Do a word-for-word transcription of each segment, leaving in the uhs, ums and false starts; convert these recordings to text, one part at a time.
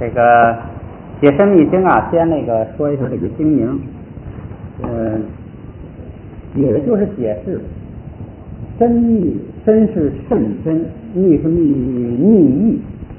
这个解深密经啊，先那个说一下这个经名，呃，解就是解释，深密深是甚深，密是密密意，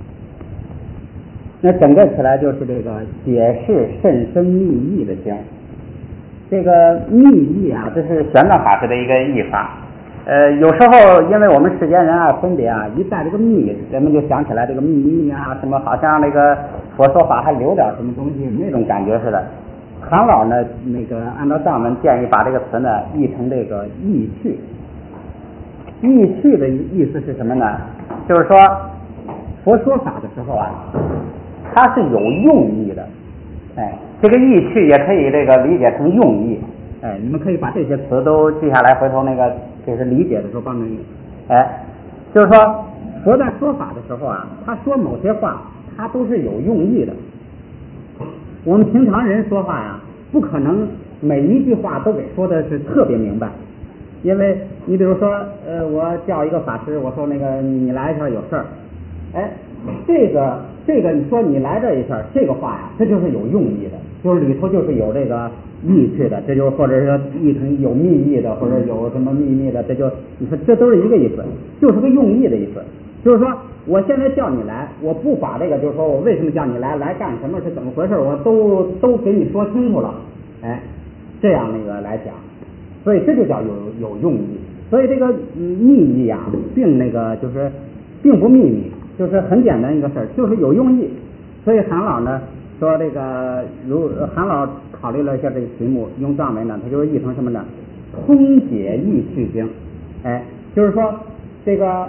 那整个起来就是这个解释甚深密意的经。这个密意啊，这是玄奘法师的一个译法。呃，有时候因为我们世间人啊分别啊，一带这个密，人们就想起来这个秘密啊，什么好像那个佛说法还留点什么东西那种感觉似的。韩老呢，那个按照藏文建议把这个词呢译成这个意趣。意趣的意思是什么呢？就是说佛说法的时候啊，它是有用意的。哎，这个意趣也可以这个理解成用意。哎，你们可以把这些词都记下来，回头那个就是理解的时候帮助你。哎，就是说佛在说法的时候啊，他说某些话，他都是有用意的。我们平常人说话呀，不可能每一句话都给说的是特别明白，因为你比如说，呃，我叫一个法师，我说那个你来一下有事儿，哎，这个这个你说你来这一下，这个话呀，这就是有用意的，就是里头就是有这个意趣的，这就或者是译成有密意的，或者有什么秘密的，这就你说这都是一个意思，就是个用意的意思。就是说我现在叫你来，我不把这个就是说我为什么叫你来，来干什么，是怎么回事，我都都给你说清楚了，哎，这样那个来讲，所以这就叫有有用意。所以这个秘密啊，并那个就是并不秘密，就是很简单一个事儿，就是有用意。所以韩老呢说这个，如韩老考虑了一下这个题目，用藏文呢，他就是译成什么呢？通解意趣经。哎，就是说这个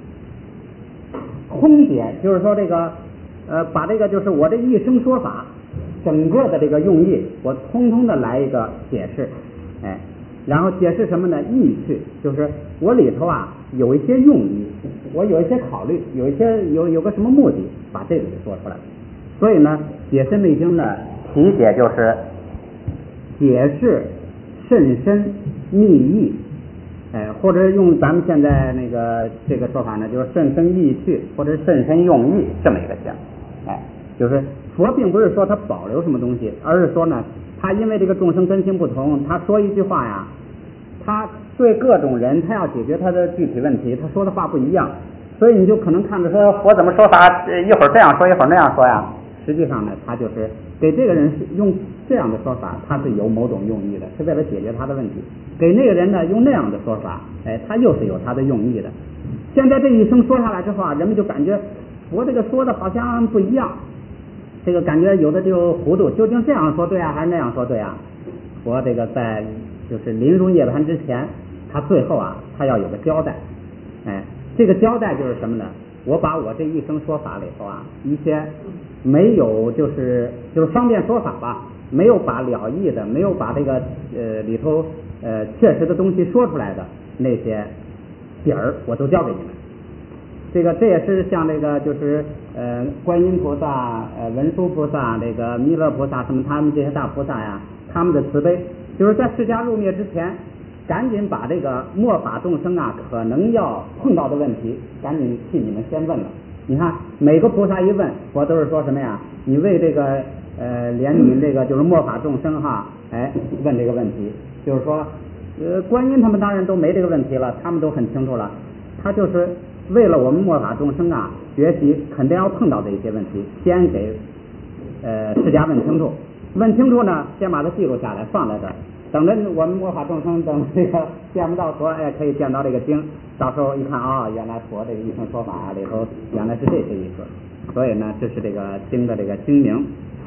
通解，就是说这个呃，把这个就是我这一生说法，整个的这个用意，我通通的来一个解释。哎，然后解释什么呢？意趣，就是我里头啊有一些用意，我有一些考虑，有一些有有个什么目的，把这个给说出来。所以呢，解深密经呢，题解就是解释甚深密意，哎，或者用咱们现在那个这个说法呢，就是甚深意趣，或者甚深用意这么一个讲。哎，就是佛并不是说他保留什么东西，而是说呢，他因为这个众生根性不同，他说一句话呀，他对各种人他要解决他的具体问题，他说的话不一样，所以你就可能看着说佛怎么说法，一会儿这样说一会儿那样说呀。实际上呢，他就是给这个人用这样的说法，他是有某种用意的，是为了解决他的问题。给那个人呢用那样的说法，哎，他又是有他的用意的。现在这一生说下来之后啊，人们就感觉佛这个说的好像不一样，这个感觉有的就糊涂，究竟这样说对啊，还是那样说对啊？佛这个在就是临入涅槃之前，他最后啊，他要有个交代。哎，这个交代就是什么呢？我把我这一生说法里头啊，一些没有就是就是方便说法吧，没有把了义的，没有把这个呃里头呃确实的东西说出来的那些底儿，我都交给你们。这个这也是像这个就是呃观音菩萨、呃文殊菩萨、这个弥勒菩萨什么他们这些大菩萨呀，他们的慈悲，就是在释迦入灭之前，赶紧把这个末法众生啊可能要碰到的问题，赶紧替你们先问了。你看每个菩萨一问，佛都是说什么呀？你为这个呃怜悯这个就是末法众生哈，哎问这个问题，就是说呃观音他们当然都没这个问题了，他们都很清楚了，他就是为了我们末法众生啊学习肯定要碰到的一些问题，先给呃释迦问清楚，问清楚呢，先把它记录下来放在这儿。等着我们末法众生等这个见不到佛，哎，可以见到这个经，到时候一看啊、哦，原来佛这个一生说法里头原来是这些意思，所以呢，这是这个经的这个经名。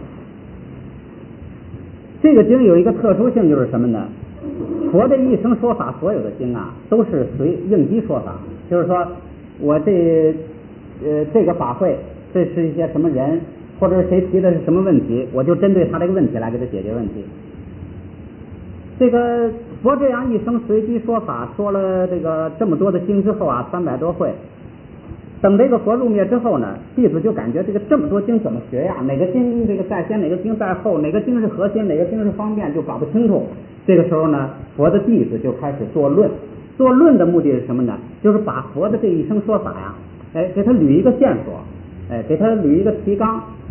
这个经有一个特殊性，就是什么呢？佛这一生说法，所有的经啊，都是随应机说法，就是说我这呃这个法会，这是一些什么人，或者谁提的是什么问题，我就针对他这个问题来给他解决问题。这个佛这样一生随机说法，说了这个这么多的经之后啊，三百多会，等这个佛入灭之后呢，弟子就感觉这个这么多经怎么学呀？哪个经这个在先，哪个经在后，哪个经是核心，哪个经是方便，就搞不清楚。这个时候呢，佛的弟子就开始做论。做论的目的是什么呢？就是把佛的这一生说法呀，哎，给他捋一个线索，哎，给他捋一个提纲，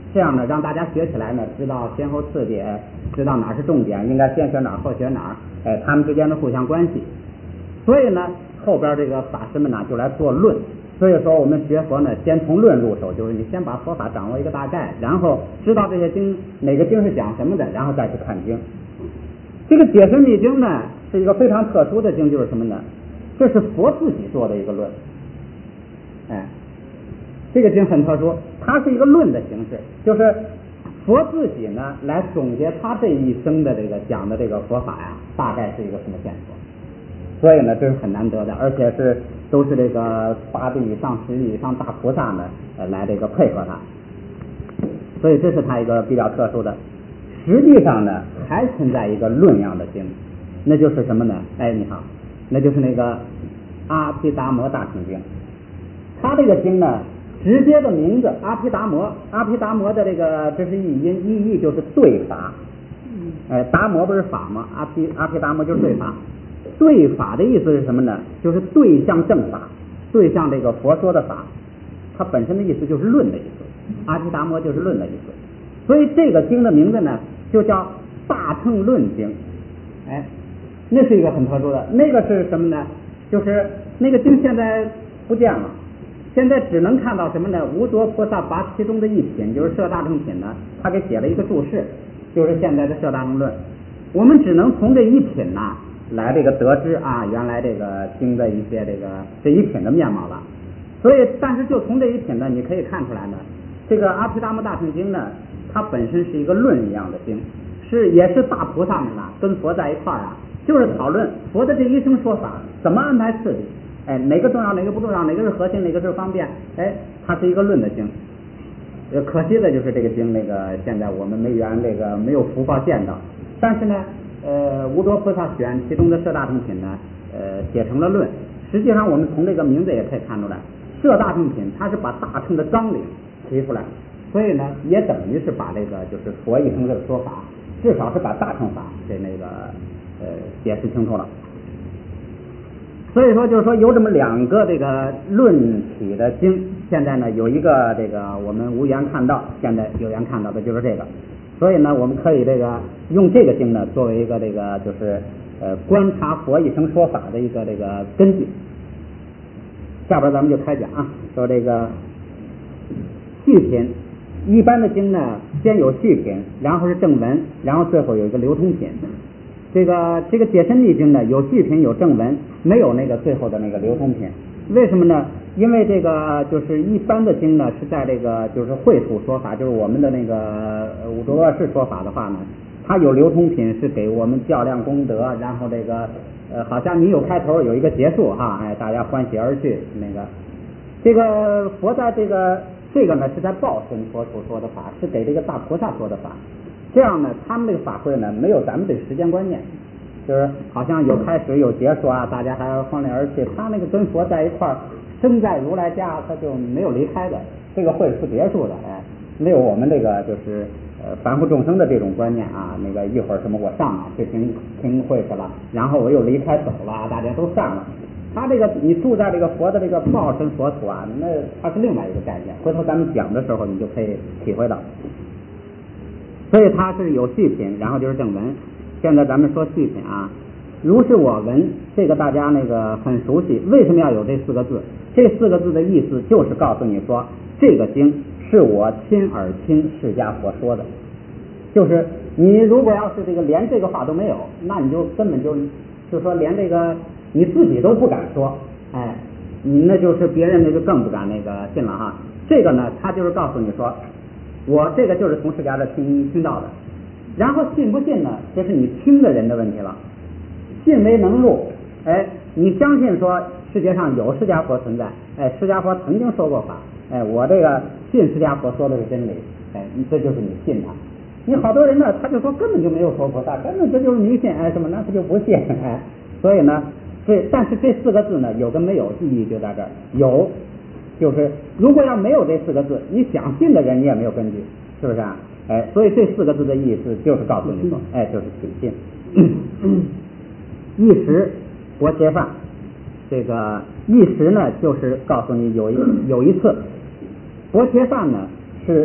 这样呢让大家学起来呢知道先后次第，知道哪是重点，应该先学哪儿后学哪儿，哎，他们之间的互相关系。所以呢后边这个法师们呢就来做论。所以说我们学佛呢先从论入手，就是你先把佛法掌握一个大概，然后知道这些经哪个经是讲什么的，然后再去看经。这个解深密经呢是一个非常特殊的经，就是什么呢？这是佛自己做的一个论。哎，这个经很特殊，它是一个论的形式，就是佛自己呢来总结他这一生的这个讲的这个佛法呀，大概是一个什么线索。所以呢这是很难得的，而且是都是这个八地以上十地以上大菩萨呢来这个配合他，所以这是他一个比较特殊的。实际上呢还存在一个论样的经，那就是什么呢？哎，你好，那就是那个阿毗达摩大乘经。他这个经呢直接的名字阿毗达摩，阿毗达摩的这个这是译音，意义就是对法。哎，达摩不是法吗？阿毗阿毗达摩就是对法。对法的意思是什么呢？就是对象正法，对象这个佛说的法，它本身的意思就是论的意思。阿毗达摩就是论的意思，所以这个经的名字呢就叫大乘论经。哎，那是一个很特殊的，那个是什么呢？就是那个经现在不见了，现在只能看到什么呢？无着菩萨把其中的一品，就是摄大乘品呢，他给写了一个注释，就是现在的摄大乘论。我们只能从这一品呢来这个得知啊，原来这个经的一些这个这一品的面貌了。所以，但是就从这一品呢，你可以看出来呢，这个阿毗达摩大乘经呢，它本身是一个论一样的经，是也是大菩萨们呐跟佛在一块儿啊，就是讨论佛的这一生说法怎么安排次第，哎，哪个重要哪个不重要，哪个是核心哪个是方便，哎，它是一个论的经。呃，可惜的就是这个经那个现在我们没缘这个没有福报见到，但是呢。呃，无着菩萨选其中的摄大乘品呢，呃，写成了论。实际上，我们从这个名字也可以看出来，摄大乘品它是把大乘的纲领提出来，所以呢，也等于是把这个就是佛一生这个说法，至少是把大乘法给那个呃解释清楚了。所以说，就是说有这么两个这个论体的经，现在呢有一个这个我们无缘看到，现在有缘看到的就是这个。所以呢，我们可以这个用这个经呢作为一个这个就是呃观察佛一生说法的一个这个根据。下边咱们就开讲啊，说这个序品，一般的经呢先有序品，然后是正文，然后最后有一个流通品。这个这个解深密经呢有序品有正文，没有那个最后的那个流通品。为什么呢？因为这个就是一般的经呢是在这个就是会土说法，就是我们的那个五浊恶世说法的话呢，它有流通品是给我们较量功德，然后这个呃好像你有开头有一个结束哈，哎，大家欢喜而去。那个这个佛在这个这个呢是在报身佛所说的法，是给这个大菩萨说的法。这样呢，他们这个法会呢没有咱们这个时间观念，就是好像有开始有结束啊，大家还要欢乐而去。他那个跟佛在一块儿，身在如来家，他就没有离开的，这个会是不结束的，哎，没有我们这个就是呃凡夫众生的这种观念啊。那个一会儿什么我上啊去听听会去了，然后我又离开走了，大家都散了。他这个你住在这个佛的这个报身佛土啊，那它是另外一个概念，回头咱们讲的时候你就可以体会到。所以它是有序品，然后就是正文。现在咱们说序品啊，如是我闻，这个大家那个很熟悉。为什么要有这四个字？这四个字的意思就是告诉你说，这个经是我亲耳听释迦佛说的。就是你如果要是这个连这个话都没有，那你就根本就就说连这个你自己都不敢说，哎，你那就是别人那就更不敢那个信了哈。这个呢，他就是告诉你说，我这个就是从释迦这听听到的。然后信不信呢？这是你听的人的问题了。信为能入，哎，你相信说世界上有释迦佛存在，哎，释迦佛曾经说过法，哎，我这个信释迦佛说的是真理，哎，这就是你信他。你好多人呢，他就说根本就没有说菩萨，根本这就是迷信，哎，什么呢？他就不信，哎，所以呢，这但是这四个字呢，有跟没有意义就在这儿。有，就是如果要没有这四个字，你想信的人你也没有根据，是不是啊？哎，所以这四个字的意思就是告诉你说，哎，就是请信。一时薄伽梵，这个一时呢，就是告诉你有一有一次，薄伽梵呢是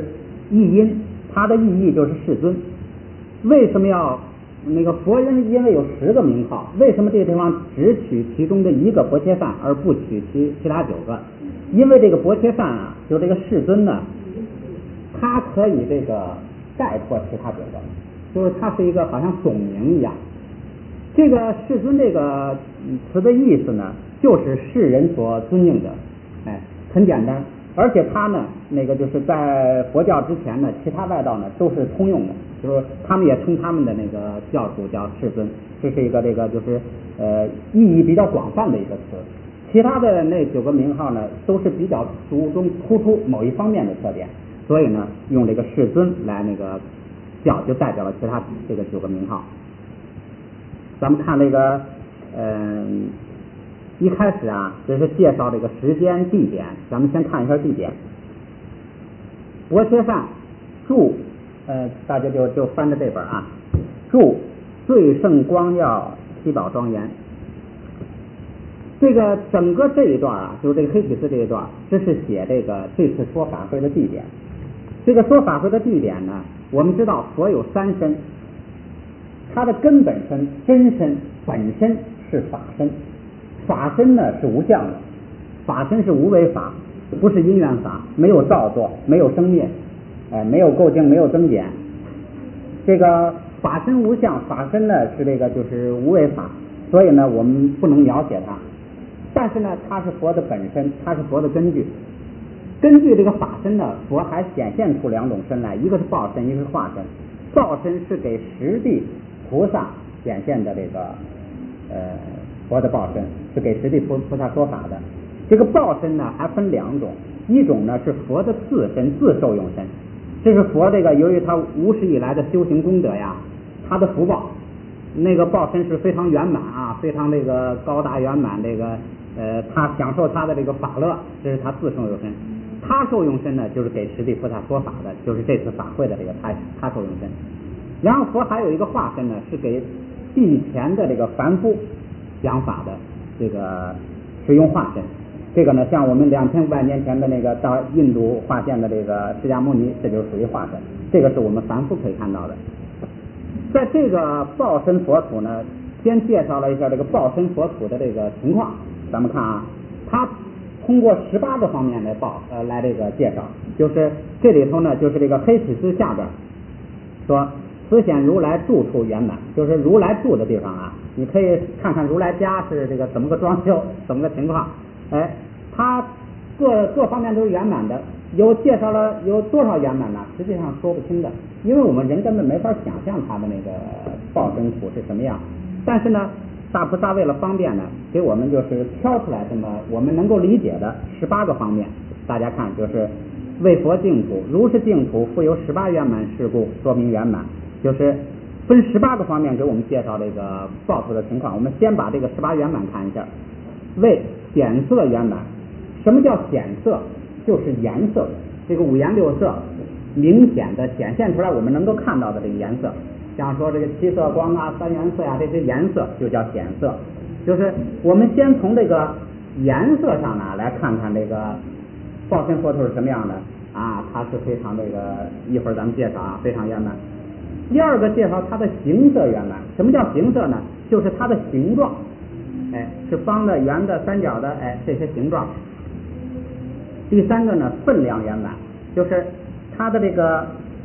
意音，它的意义就是世尊。为什么要那个佛人？因为有十个名号，为什么这个地方只取其中的一个薄伽梵，而不取其其他九个？因为这个薄伽梵啊，就这个世尊呢，它可以这个概括其他九个，就是它是一个好像总名一样。这个世尊这个词的意思呢，就是世人所尊敬的，哎，很简单。而且它呢，那个就是在佛教之前呢，其他外道呢都是通用的，就是他们也称他们的那个教主叫世尊，这是一个这个就是呃意义比较广泛的一个词。其他的那九个名号呢，都是比较注重突出某一方面的特点，所以呢，用这个世尊来那个叫，就代表了其他这个九个名号。咱们看这个，嗯。一开始啊，就是介绍这个时间地点，咱们先看一下地点。薄伽梵住，呃，大家就就翻着这本啊，住最胜光耀，七宝庄严。这个整个这一段啊，就是这个黑体字这一段，这是写这个这次说法会的地点。这个说法会的地点呢，我们知道佛有三身，它的根本身、真身、本身是法身。法身呢是无相的，法身是无为法，不是因缘法，没有造作，没有生灭，哎，没有构净，没有增减。这个法身无相，法身呢是这个就是无为法，所以呢我们不能描写它。但是呢，它是佛的本身，它是佛的根据。根据这个法身呢，佛还显现出两种身来，一个是报身，一个是化身。报身是给实地菩萨显现的这个呃。佛的报身是给实地菩菩萨说法的。这个报身呢还分两种，一种呢是佛的自身自受用身，这是佛这个由于他无始以来的修行功德呀，他的福报，那个报身是非常圆满啊，非常这个高大圆满，这个呃他享受他的这个法乐，这是他自受用身。他受用身呢就是给实地菩萨说法的，就是这次法会的这个他他受用身。然后佛还有一个化身呢，是给地前的这个凡夫讲法的，这个是用化身。这个呢，像我们两千万年前的那个到印度化现的这个释迦牟尼，这就属于化身。这个是我们凡夫可以看到的。在这个报身佛土呢，先介绍了一下这个报身佛土的这个情况。咱们看啊，它通过十八个方面来报呃来这个介绍，就是这里头呢，就是这个黑体字下边说此显如来住处圆满，就是如来住的地方啊。你可以看看如来家是这个怎么个装修，怎么个情况。哎，它各各方面都是圆满的。有介绍了有多少圆满呢？实际上说不清的，因为我们人根本没法想象它的那个报身土是什么样。但是呢，大菩萨为了方便呢，给我们就是挑出来这么我们能够理解的十八个方面。大家看，就是为佛净土，如是净土复有十八圆满事故，说明圆满，就是分十八个方面给我们介绍这个报土的情况。我们先把这个十八圆满看一下。为显色圆满，什么叫显色？就是颜色，这个五颜六色明显的显现出来，我们能够看到的这个颜色，像说这个七色光啊、三原色啊，这些颜色就叫显色。就是我们先从这个颜色上呢来看看这个报身佛土是什么样的啊，它是非常这个，一会儿咱们介绍啊，非常圆满。第二个介绍它的形色圆满，什么叫形色呢？就是它的形状，哎，是方的、圆的、三角的，哎，这些形状。第三个呢，分量圆满，就是它的这个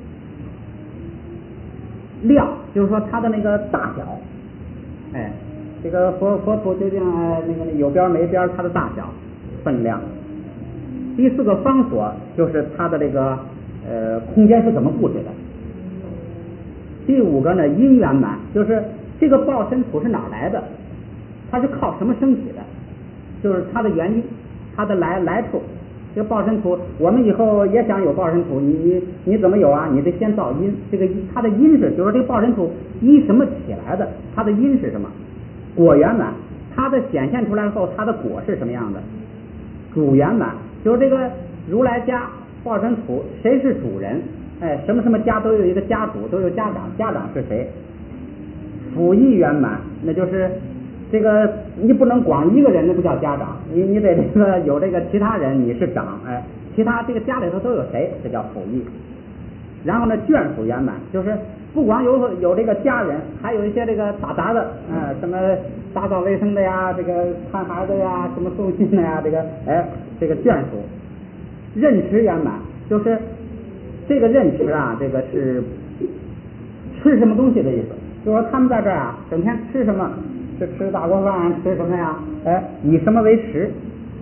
量，就是说它的那个大小，哎，这个佛佛土究竟呃那个有边没边，它的大小分量。第四个方所，就是它的这个呃空间是怎么布置的。第五个呢，因圆满，就是这个报身土是哪来的，它是靠什么升起的，就是它的原因，它的来来处。这个报身土，我们以后也想有报身土，你你你怎么有啊？你得先造因，这个它的因是，就是这个报身土依什么起来的？它的因是什么？果圆满，它的显现出来后，它的果是什么样的？主圆满，就是这个如来家报身土，谁是主人？哎，什么什么家都有一个家主，都有家长，家长是谁？辅义圆满，那就是这个你不能光一个人，那不叫家长，你你得这个有这个其他人，你是长，哎，其他这个家里头都有谁？这叫辅义。 然后呢，眷属圆满，就是不光有有这个家人，还有一些这个打杂的，呃，什么打扫卫生的呀，这个看孩子呀，什么送信的呀，这个哎，这个眷属。任持圆满，就是这个任持啊，这个是吃什么东西的意思，就是说他们在这儿啊，整天吃什么，是吃大锅饭，吃什么呀？哎，以什么为食？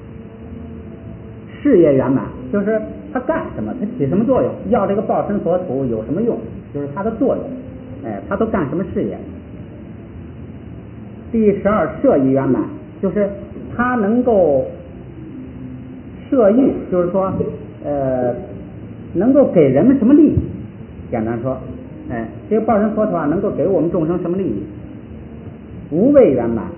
事业圆满，就是他干什么，他起什么作用，要这个报身佛土有什么用，就是他的作用，哎，他都干什么事业？第十二，摄益圆满，就是他能够摄益，就是说呃，能够给人们什么利益？简单说，哎，这个报身佛土啊，能够给我们众生什么利益？无畏圆满。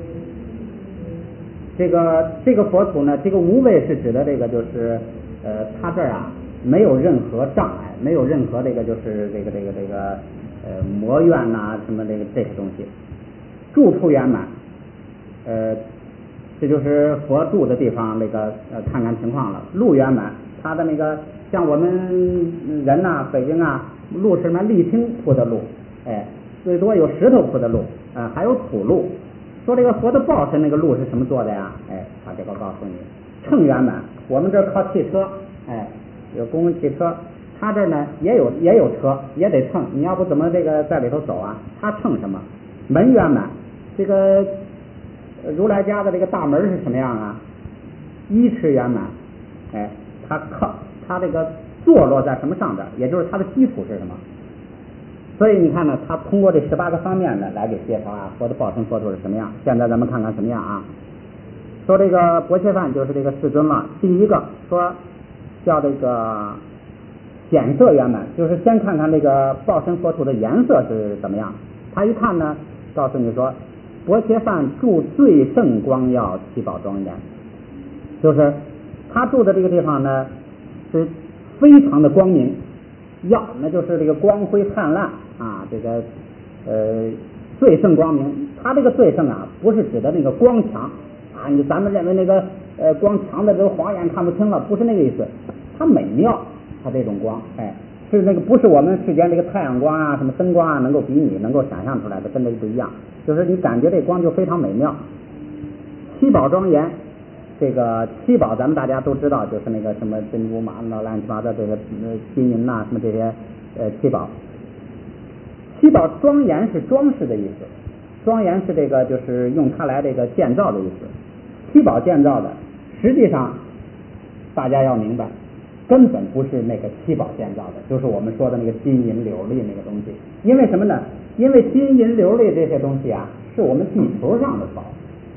这个这个佛土呢，这个无畏是指的这个就是呃，它这儿啊没有任何障碍，没有任何这个就是这个这个这个呃魔怨呐、什么这个这些东西。住处圆满，呃，这就是佛住的地方，那个呃看看情况了。路圆满，它的那个像我们人呐、啊，北京啊，路是什么沥青铺的路，哎，最多有石头铺的路，啊、呃，还有土路。说这个佛的报身那个路是什么做的呀？哎，他这个告诉你，乘圆满。我们这儿靠汽车，哎，有公共汽车，他这儿呢也有也有车，也得乘。你要不怎么这个在里头走啊？他乘什么？门圆满。这个如来家的这个大门是什么样啊？依持圆满。哎，他靠他这个坐落在什么上边？也就是它的基础是什么？所以你看呢，他通过这十八个方面呢来给介绍啊，佛的报身佛土是什么样。现在咱们看看什么样啊？说这个薄切饭就是这个世尊嘛。第一个说叫这个显色圆满，就是先看看这个报身佛土的颜色是怎么样。他一看呢，告诉你说，薄切饭住最胜光耀，七宝庄严，就是他住的这个地方呢是非常的光明。耀那就是这个光辉灿烂啊，这个呃最胜光明。它这个最胜啊，不是指的那个光强啊，你咱们认为那个呃光强的都晃眼看不清了，不是那个意思。它美妙，它这种光，哎，是那个不是我们世间这个太阳光啊、什么灯光啊能够比拟、能够想象出来的，跟这个不一样。就是你感觉这光就非常美妙。七宝庄严。这个七宝咱们大家都知道，就是那个什么珍珠玛瑙乱七八糟这个金银呐、什么这些呃七宝。七宝庄严是装饰的意思，庄严是这个就是用它来这个建造的意思。七宝建造的，实际上大家要明白，根本不是那个七宝建造的，就是我们说的那个金银琉璃那个东西。因为什么呢？因为金银琉璃这些东西啊，是我们地球上的宝。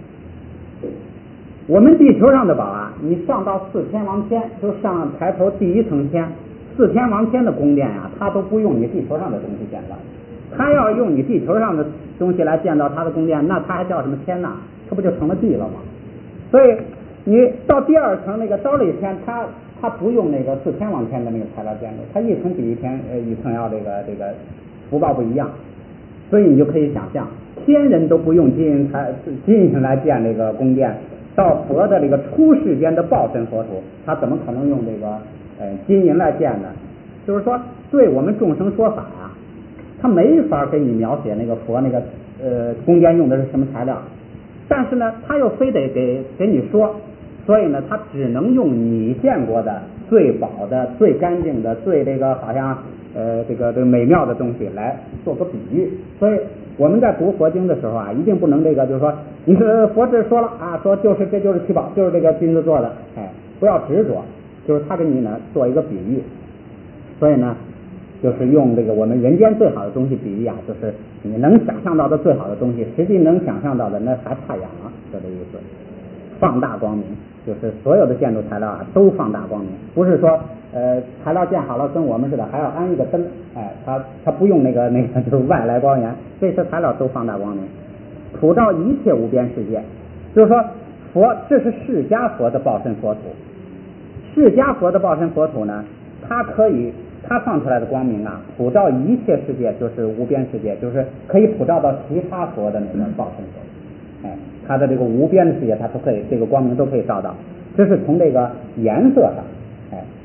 我们地球上的宝啊，你上到四天王天，就上抬头第一层天，四天王天的宫殿呀、啊，它都不用你地球上的东西建造，它要用你地球上的东西来建造它的宫殿，那它还叫什么天呐？它不就成了地了吗？所以你到第二层那个刀立天，它它不用那个四天王天的那个材料建筑，它一层比一天呃一层要这个这个福报不一样，所以你就可以想象，天人都不用金银材金银来建这个宫殿。到佛的这个出世间的报身佛土，他怎么可能用这个呃金银来建呢？就是说，对我们众生说法呀、啊，他没法给你描写那个佛那个呃宫殿用的是什么材料，但是呢，他又非得给给你说，所以呢，他只能用你见过的最宝的、最干净的、最这个好像呃这个这个美妙的东西来做个比喻，所以。我们在读佛经的时候啊，一定不能这个，就是说，你是佛这说了啊，说就是这就是七宝，就是这个金子做的，哎，不要执着，就是他给你呢做一个比喻，所以呢，就是用这个我们人间最好的东西比喻啊，就是你能想象到的最好的东西，实际能想象到的那还差远了，就这意思。放大光明，就是所有的建筑材料啊都放大光明，不是说呃材料建好了跟我们似的还要安一个灯，哎，它它不用那个那个就是外来光源，这些材料都放大光明，普照一切无边世界。就是说佛这是释迦佛的报身佛土，释迦佛的报身佛土呢，它可以它放出来的光明啊，普照一切世界，就是无边世界，就是可以普照到其他佛的那个报身佛土，哎。它的这个无边的世界，它都可以这个光明都可以照到，这是从这个颜色上，哎，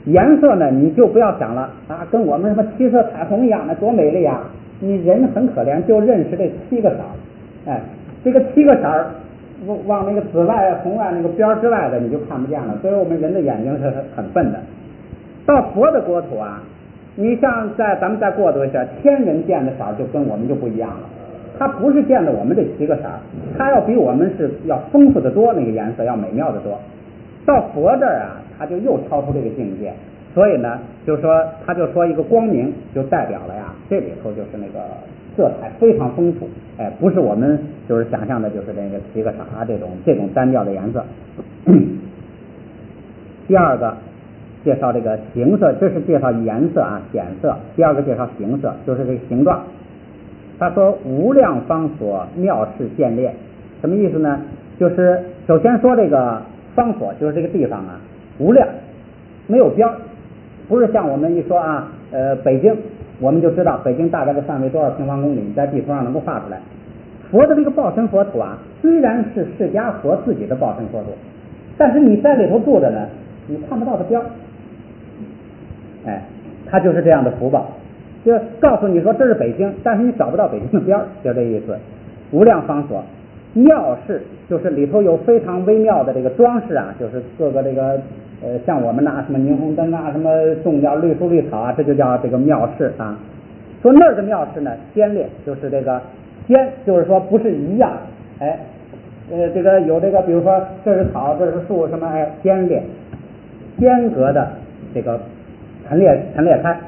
颜色呢，你就不要想了啊，跟我们什么七色彩虹一样，那多美丽啊！你人很可怜，就认识这七个色儿，哎，这个七个色儿往那个紫外、红外那个边之外的，你就看不见了。所以我们人的眼睛是很笨的。到佛的国土啊，你像在咱们再过渡一下，天人见的色儿就跟我们就不一样了。他不是见的我们这七个色儿，他要比我们是要丰富的多，那个颜色要美妙的多。到佛这儿啊，他就又超出这个境界。所以呢，就是说，他就说一个光明，就代表了呀，这里头就是那个色彩非常丰富，哎，不是我们就是想象的，就是那个七个色啊这种这种单调的颜色。第二个介绍这个形色，这是介绍颜色啊显色。第二个介绍形色，就是这个形状。他说无量方所妙事现列，什么意思呢？就是首先说这个方所，就是这个地方啊，无量，没有边儿。不是像我们一说啊，呃，北京，我们就知道北京大概的范围多少平方公里，你在地图上能够画出来。佛的这个报身佛土啊，虽然是释迦佛自己的报身佛土，但是你在里头住着呢，你看不到的边儿。哎，他就是这样的福报，就告诉你说这是北京，但是你找不到北京的边儿，就这意思。无量方所妙事，就是里头有非常微妙的这个装饰啊，就是各个这个。呃，像我们拿什么霓虹灯啊，什么种点绿树绿草啊，这就叫这个妙事啊。说那儿的妙事呢，间列就是这个间，就是说不是一样，哎，呃，这个有这个，比如说这是草，这是树，什么哎，间列间隔的这个陈列陈列开。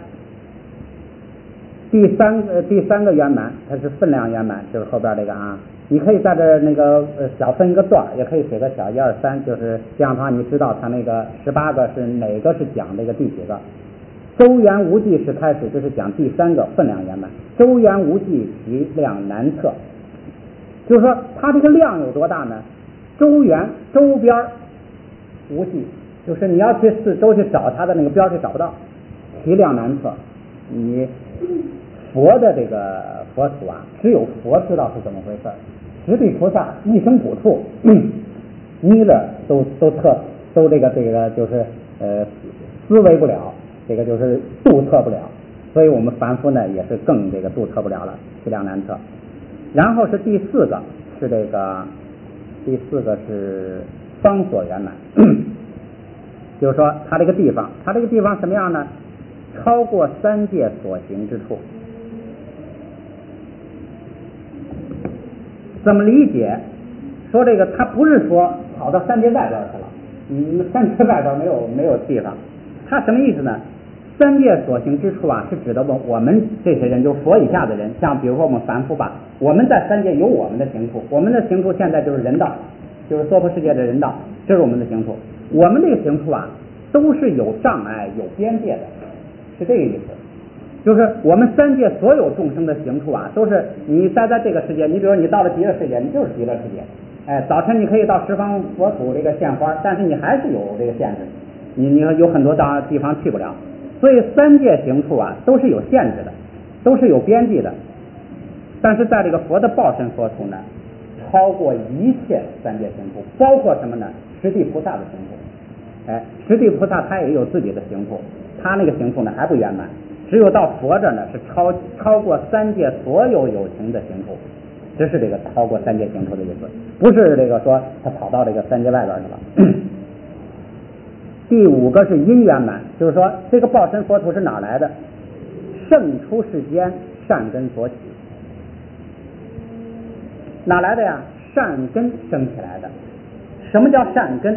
第三个第三个圆满，它是分量圆满，就是后边这个啊。你可以在这那个呃小分一个段，也可以写个小一二三，就是这样的话，你知道它那个十八个是哪个是讲这个第几个。周圆无际是开始，这是讲第三个分量圆满。周圆无际其量难测，就是说它这个量有多大呢？周圆周边无际，就是你要去四周去找它的那个边去找不到，其量难测。你佛的这个佛土啊，只有佛知道是怎么回事。十地菩萨一生补处，弥勒都都测都这个这个就是呃思维不了，这个就是度测不了，所以我们凡夫呢也是更这个度测不了了，气量难测。然后是第四个是这个第四个是方所圆满，就是说它这个地方，它这个地方什么样呢？超过三界所行之处。怎么理解？说这个他不是说跑到三界外边去了，嗯，三界外边没有没有地方，他什么意思呢？三界所行之处啊，是指的我我们这些人，就是佛以下的人，像比如说我们凡夫吧，我们在三界有我们的行处，我们的行处现在就是人道，就是娑婆世界的人道，这是我们的行处。我们这个行处啊，都是有障碍、有边界的，是这个意思。就是我们三界所有众生的行处啊，都是你待在这个世界，你比如说你到了极乐世界，你就是极乐世界。哎，早晨你可以到十方佛土这个献花，但是你还是有这个限制，你你有很多大地方去不了。所以三界行处啊，都是有限制的，都是有边际的。但是在这个佛的报身佛土呢，超过一切三界行处，包括什么呢？十地菩萨的行处。哎，十地菩萨他也有自己的行处，他那个行处呢还不圆满。只有到佛这呢是超超过三界所有有情的行处，这是这个超过三界行处的意思，不是这个说他跑到这个三界外边去了。第五个是因圆满，就是说这个报身佛土是哪来的？圣出世间善根所起，哪来的呀？善根生起来的。什么叫善根？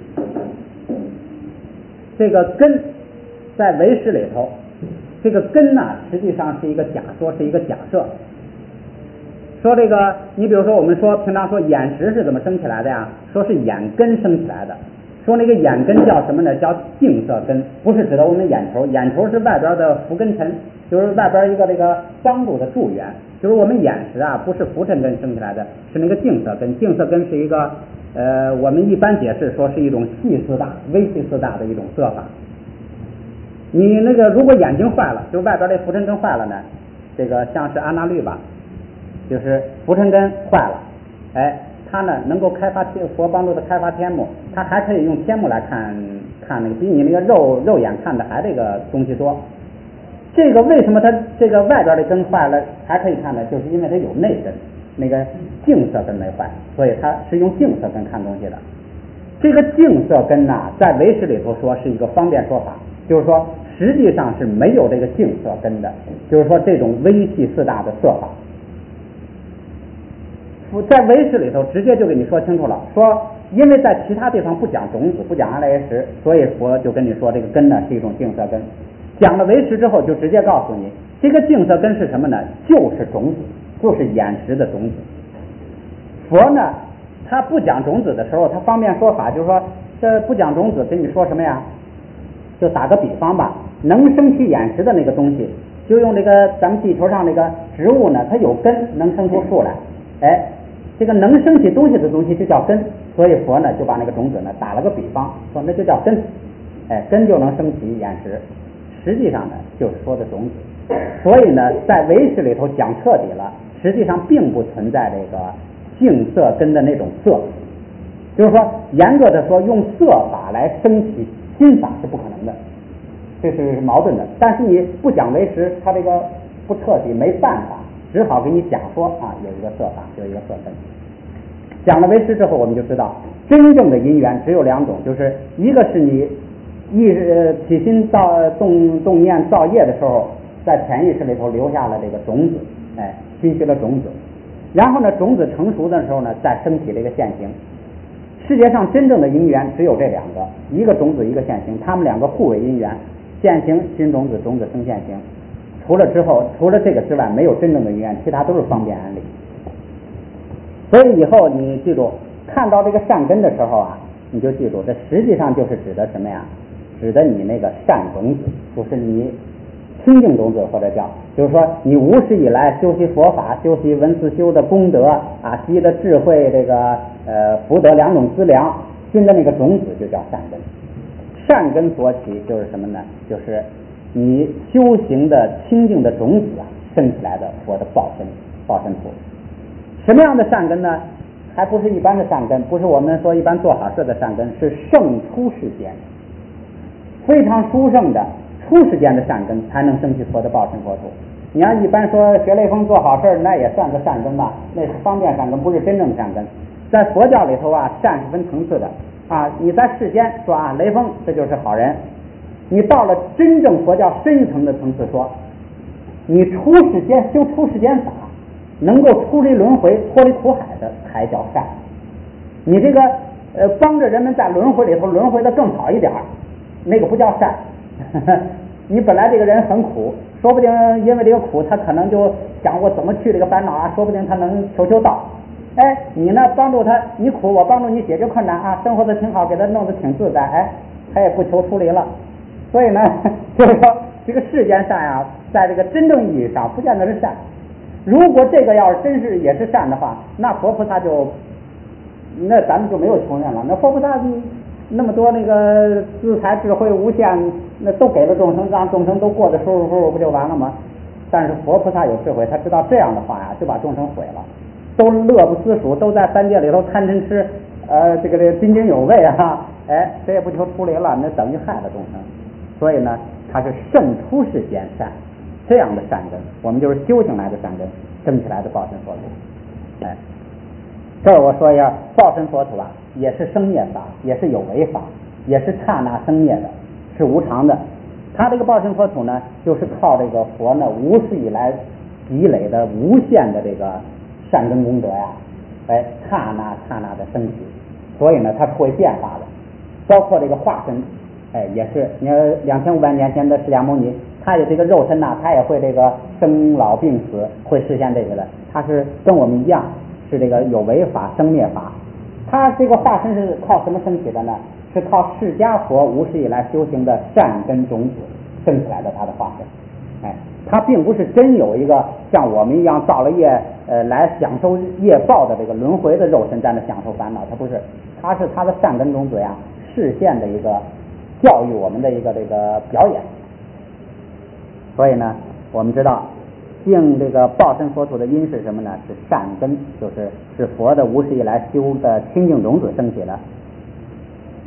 这个根在唯识里头，这个根呢，实际上是一个假说，是一个假设。说这个，你比如说我们说平常说眼识是怎么生起来的呀？说是眼根生起来的。说那个眼根叫什么呢？叫净色根，不是指的我们眼球，眼球是外边的浮根尘，就是外边一个这个帮助的助缘，就是我们眼识啊，不是浮尘根生起来的，是那个净色根。净色根是一个呃，我们一般解释说是一种细丝大、微细丝大的一种色法。你那个如果眼睛坏了，就是外边这浮尘根坏了呢，这个像是阿那律吧，就是浮尘根坏了，哎，它呢能够开发天佛帮助的开发天目，它还可以用天目来看看那个比你那个肉肉眼看的还这个东西多。这个为什么它这个外边的根坏了还可以看呢？就是因为它有内根，那个净色根没坏，所以它是用净色根看东西的。这个净色根呐、啊，在唯识里头说是一个方便说法，就是说实际上是没有这个净色根的，就是说这种微细四大的色法，在唯识里头直接就给你说清楚了，说因为在其他地方不讲种子，不讲阿赖耶识，所以佛就跟你说这个根呢是一种净色根。讲了唯识之后，就直接告诉你，这个净色根是什么呢？就是种子，就是眼识的种子。佛呢，他不讲种子的时候，他方便说法，就是说这不讲种子，跟你说什么呀？就打个比方吧，能生起眼识的那个东西，就用这个咱们地球上那个植物呢，它有根，能生出树来。哎，这个能生起东西的东西就叫根，所以佛呢就把那个种子呢打了个比方，说那就叫根。哎，根就能生起眼识。实际上呢，就是说的种子，所以呢，在唯识里头讲彻底了，实际上并不存在这个净色根的那种色，就是说，严格的说，用色法来升起心法是不可能的，这是矛盾的。但是你不讲唯识，它这个不彻底，没办法，只好给你讲说啊，有一个色法，有一个色根。讲了唯识之后，我们就知道，真正的因缘只有两种，就是一个是你意识起心造动动念造业的时候，在潜意识里头留下了这个种子，哎，熏习了种子，然后呢，种子成熟的时候呢，再升起这个现行。世界上真正的因缘只有这两个，一个种子，一个现行，他们两个互为因缘，现行熏种子，种子生现行。除了之后，除了这个之外，没有真正的因缘，其他都是方便案例。所以以后你记住，看到这个善根的时候啊，你就记住，这实际上就是指的什么呀？指的你那个善种子，就是你清净种子，或者叫就是说你无始以来修习佛法，修习文思修的功德啊，积的智慧，这个呃福德两种资粮，熏的那个种子就叫善根。善根所起就是什么呢？就是你修行的清净的种子啊，生起来的佛的报身，报身土。什么样的善根呢？还不是一般的善根，不是我们说一般做好事的善根，是圣出世间，非常殊胜的出世间的善根，才能升起佛的报身佛土。你要一般说学雷锋做好事，那也算个善根吧，那是方便善根，不是真正的善根。在佛教里头啊，善是分层次的啊。你在世间说啊，雷锋这就是好人，你到了真正佛教深一层的层次说，你出世间修出世间法，能够出离轮回脱离苦海的才叫善。你这个呃帮着人们在轮回里头轮回的更好一点，那个不叫善。你本来这个人很苦，说不定因为这个苦他可能就想我怎么去这个烦恼啊，说不定他能求求道。哎，你呢帮助他，你苦我帮助你解决困难啊，生活的挺好，给他弄得挺自在，哎，他也不求出离了。所以呢，就是说这个世间善啊，在这个真正意义上不见得是善。如果这个要是真是也是善的话，那佛菩萨就那咱们就没有穷人了。那佛菩萨那么多那个资财智慧无限，那都给了众生，让众生都过得舒舒服服，不就完了吗？但是佛菩萨有智慧，他知道这样的话呀，就把众生毁了，都乐不思蜀，都在三界里头贪嗔痴，呃，这个这个津津有味啊，哎，谁也不求出离了，那等于害了众生。所以呢，他是胜出世间善，这样的善根，我们就是修行来的善根，生起来的报身佛土。哎，这儿我说一下，报身佛土啊，也是生灭法，也是有为法，也是刹那生灭的，是无常的。他这个报身佛土呢，就是靠这个佛呢无始以来积累的无限的这个善根功德呀，哎，刹那刹那的升起，所以呢，它是会变化的。包括这个化身，哎，也是，你看两千五百年前的释迦牟尼，他有这个肉身呐、啊，他也会这个生老病死，会实现这个的。他是跟我们一样，是这个有为法、生灭法。他这个化身是靠什么升起的呢？是靠释迦佛无始以来修行的善根种子生起来的，他的化身。哎，他并不是真有一个像我们一样造了业，呃，来享受业报的这个轮回的肉身在那享受烦恼，他不是，他是他的善根种子呀，示现的一个教育我们的一个这个表演。所以呢，我们知道敬这个报身佛土的因是什么呢？是善根，就是是佛的无始以来修的清净种子升起的。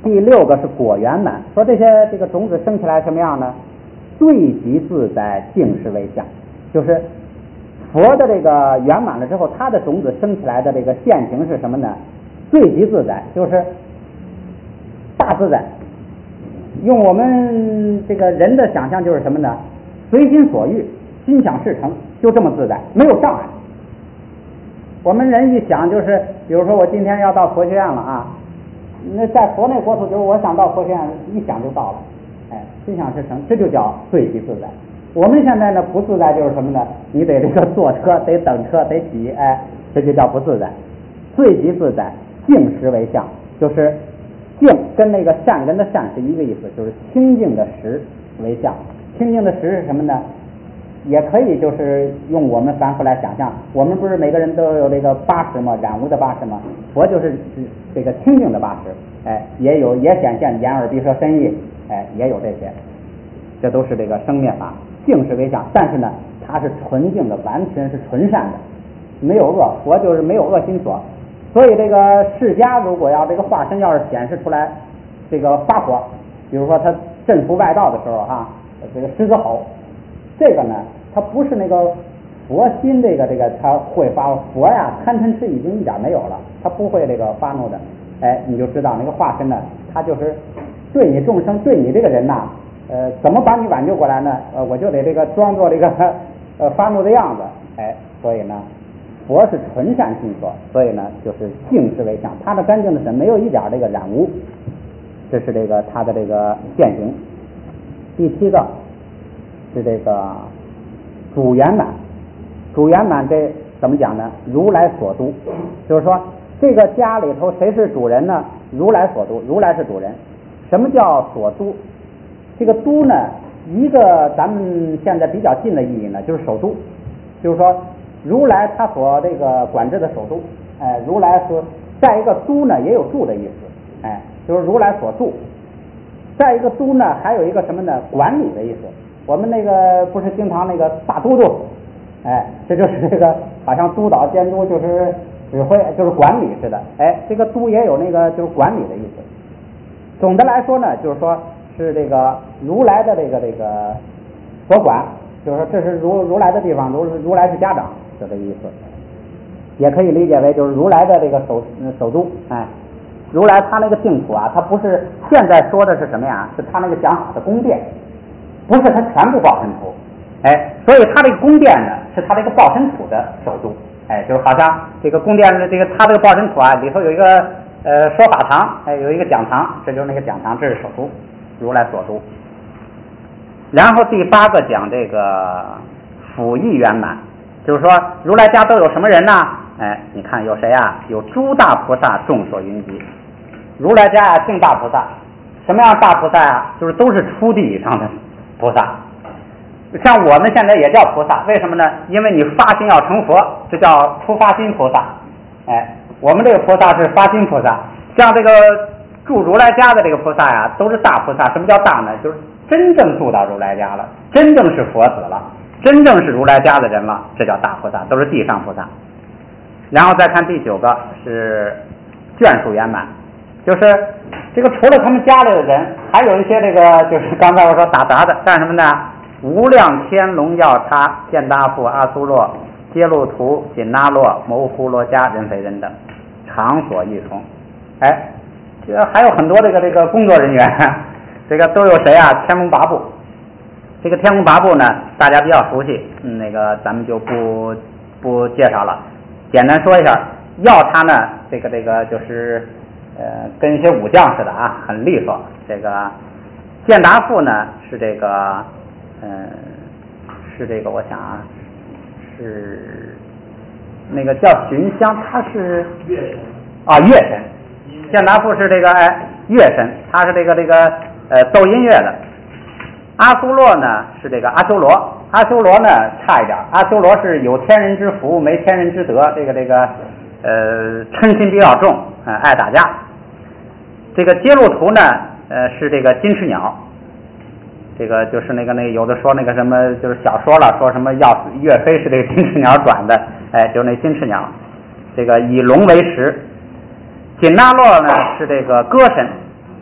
第六个是果圆满，说这些这个种子生起来什么样呢？最极自在，净实为相，就是佛的这个圆满了之后，它的种子生起来的这个现行是什么呢？最极自在，就是大自在。用我们这个人的想象就是什么呢？随心所欲，心想事成，就这么自在，没有障碍。我们人一想就是，比如说我今天要到佛学院了啊，那在佛那国土就是我想到佛学院，一想就到了，哎，心想事成，这就叫最极自在。我们现在呢不自在就是什么呢？你得这个坐车，得等车，得挤，哎，这就叫不自在。最极自在，净实为相，就是净跟那个善跟的善是一个意思，就是清净的实为相。清净的实是什么呢？也可以就是用我们凡夫来想象，我们不是每个人都有这个八识吗？染污的八识吗？佛就是这个清净的八识，哎，也有也显现眼耳鼻舌身意，哎，也有这些，这都是这个生灭法，净实为相。但是呢，它是纯净的，完全是纯善的，没有恶。佛就是没有恶心所，所以这个释迦如果要这个化身要是显示出来这个发火，比如说他镇服外道的时候哈，这个狮子吼，这个呢，它不是那个佛心，这个这个他会发佛呀，贪嗔痴已经一点没有了，他不会这个发怒的。哎，你就知道那个化身呢，他就是对你众生，对你这个人呐，呃，怎么把你挽救过来呢？呃，我就得这个装作这个呃发怒的样子，哎，所以呢，佛是纯善心所，所以呢，就是净实为相，他的干净的神没有一点这个染污，这是这个他的这个现行。第七个是这个主圆满，主圆满这怎么讲呢？如来所督，就是说这个家里头谁是主人呢？如来所督，如来是主人。什么叫所督？这个督呢，一个咱们现在比较近的意义呢，就是首都，就是说如来他所这个管制的首都，哎，如来所再一个督呢也有住的意思，哎，就是如来所住。再一个督呢，还有一个什么呢？管理的意思。我们那个不是经常那个大都督，哎，这就是这个好像督导监督就是指挥就是管理似的，哎，这个督也有那个就是管理的意思。总的来说呢，就是说是这个如来的这个这个所管，就是说这是如如来的地方，如如来是家长，就这个意思。也可以理解为就是如来的这个首首都，哎。如来他那个净土啊，他不是现在说的是什么呀？是他那个讲法的宫殿，不是他全部报身土，哎，所以他这个宫殿呢，是他这个报身土的首都，哎，就是好像这个宫殿的这个他这个报身土啊，里头有一个呃说法堂，哎，有一个讲堂，这就是那个讲堂，这是首都，如来所都。然后第八个讲这个辅义圆满，就是说如来家都有什么人呢？哎，你看有谁啊？有诸大菩萨，众所云集。如来家啊，净大菩萨，什么样大菩萨啊？就是都是初地以上的菩萨。像我们现在也叫菩萨，为什么呢？因为你发心要成佛，这叫初发心菩萨。哎，我们这个菩萨是发心菩萨。像这个住如来家的这个菩萨呀，都是大菩萨。什么叫大呢？就是真正住到如来家了，真正是佛子了，真正是如来家的人了，这叫大菩萨，都是地上菩萨。然后再看第九个是眷属圆满，就是这个除了他们家里的人，还有一些这个就是刚才我说打杂的干什么呢？无量天龙药叉、健达父、阿苏洛、揭露图、紧那洛、牟呼罗迦、人非人等，场所一重。哎，这个还有很多这个这个工作人员，这个都有谁啊？天龙八部。这个天龙八部呢，大家比较熟悉，嗯，那个咱们就不不介绍了。简单说一下，药叉呢，这个这个就是呃，跟一些武将似的啊，很利索。这个健达父呢，是这个嗯、呃，是这个我想啊，是那个叫寻香，他是月神啊月神。健达父是这个哎月神，他是这个这个呃奏音乐的。阿苏洛呢是这个阿修罗。阿修罗呢差一点，阿修罗是有天人之福没天人之德，这个这个呃嗔心比较重，呃爱打架。这个揭露图呢呃是这个金翅鸟，这个就是那个那个有的说那个什么就是小说了，说什么要岳飞是这个金翅鸟转的，哎，就是那金翅鸟。这个以龙为食。紧那洛呢是这个歌神，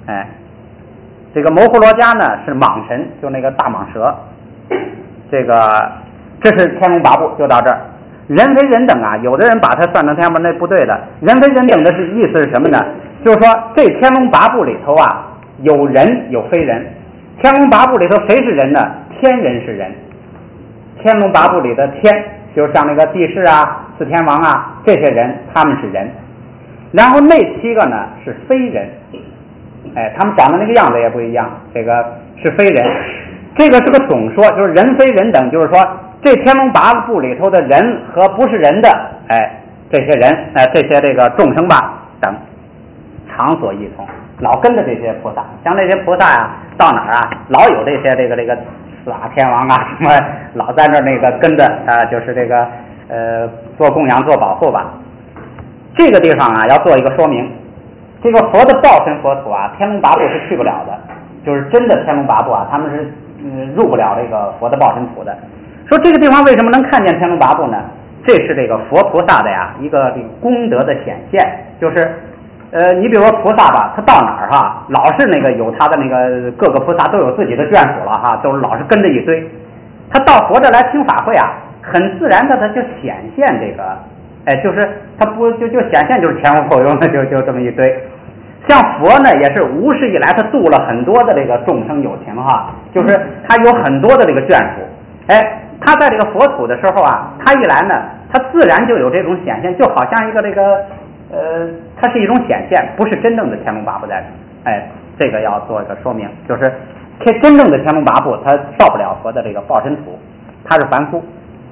哎，这个摩呼罗伽呢是蟒神，就那个大蟒蛇。这个这是天龙八部，就到这儿。人非人等啊，有的人把它算成天龙，那不对的。人非人等的是意思是什么呢？就是说这天龙八部里头啊，有人有非人。天龙八部里头谁是人呢？天人是人。天龙八部里的天，就像那个帝释啊、四天王啊，这些人他们是人。然后那七个呢是非人，哎，他们长得那个样子也不一样，这个是非人。这个是个总说，就是人非人等，就是说这天龙八部里头的人和不是人的，哎，这些人，哎，这些这个众生吧等，常所异从，老跟着这些菩萨，像那些菩萨呀、啊，到哪儿啊，老有这些这个这个四大天王啊什么，老在那那个跟着啊，就是这个呃做供养做保护吧。这个地方啊要做一个说明，这个佛的报身佛土啊，天龙八部是去不了的，就是真的天龙八部啊，他们是嗯入不了这个佛的报身土的。说这个地方为什么能看见天龙八部呢？这是这个佛菩萨的呀一个这个功德的显现，就是呃你比如说菩萨吧，他到哪儿哈，老是那个有他的那个各个菩萨都有自己的眷属了哈，都是老是跟着一堆。他到佛这来听法会啊，很自然的他就显现这个，哎，就是他不就就显现就是前无后有的，就就这么一堆。像佛呢也是无始以来他度了很多的这个众生有情哈，就是他有很多的这个眷属，哎，他在这个佛土的时候啊，他一来呢，他自然就有这种显现，就好像一个这个呃，它是一种显现，不是真正的天龙八部在，哎，这个要做一个说明，就是天真正的天龙八部它到不了佛的这个报身土，它是凡夫。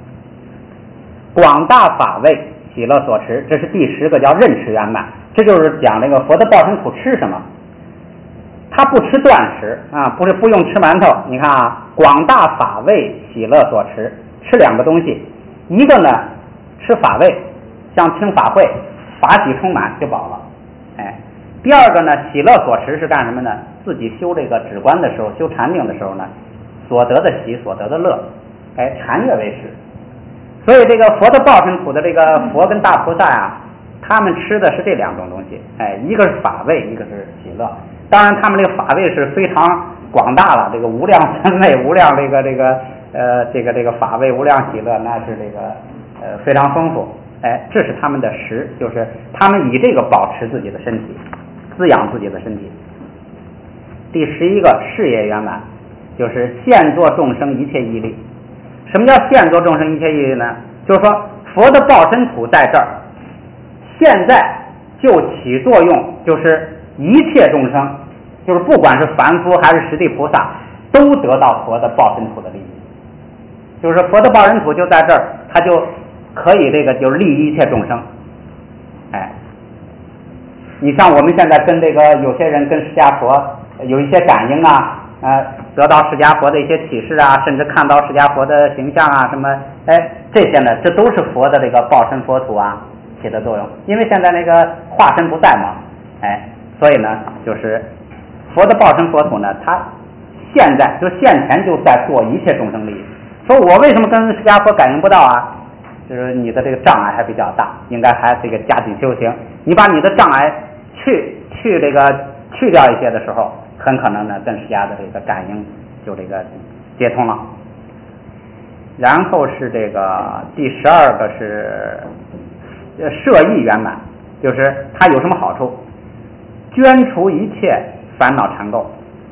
广大法味喜乐所持，这是第十个叫认持圆满，这就是讲这个佛的报身土吃什么。他不吃断食啊，不是不用吃馒头。你看啊，广大法味喜乐所持，吃两个东西，一个呢吃法味，像听法会，法喜充满就饱了。哎，第二个呢，喜乐所持是干什么呢？自己修这个止观的时候，修禅定的时候呢，所得的喜，所得的乐，哎，禅悦为食。所以这个佛的报身土的这个佛跟大菩萨啊，他们吃的是这两种东西，哎，一个是法味，一个是喜乐。当然他们这个法味是非常广大了，这个无量三昧，无量这个这个呃这个这个法味，无量喜乐，那是这个呃非常丰富。哎，这是他们的食，就是他们以这个保持自己的身体，滋养自己的身体。第十一个事业圆满，就是现作众生一切义力。什么叫现作众生一切义力呢？就是说佛的报身土在这儿，现在就起作用，就是一切众生，就是不管是凡夫还是十地菩萨，都得到佛的报身土的利益。就是佛的报身土就在这儿，他就可以这个就是利益一切众生。哎，你像我们现在跟这个有些人跟释迦佛有一些感应啊，呃，得到释迦佛的一些启示啊，甚至看到释迦佛的形象啊，什么，哎，这些呢，这都是佛的这个报身佛土啊起的作用。因为现在那个化身不在嘛，哎，所以呢，就是佛的报身佛土呢，他现在就现前就在做一切众生利益。说我为什么跟释迦佛感应不到啊？就是你的这个障碍还比较大，应该还这个加紧修行。你把你的障碍去去这个去掉一些的时候，很可能呢跟释迦的这个感应就这个接通了。然后是这个第十二个是摄意圆满，就是它有什么好处？捐除一切烦恼缠垢。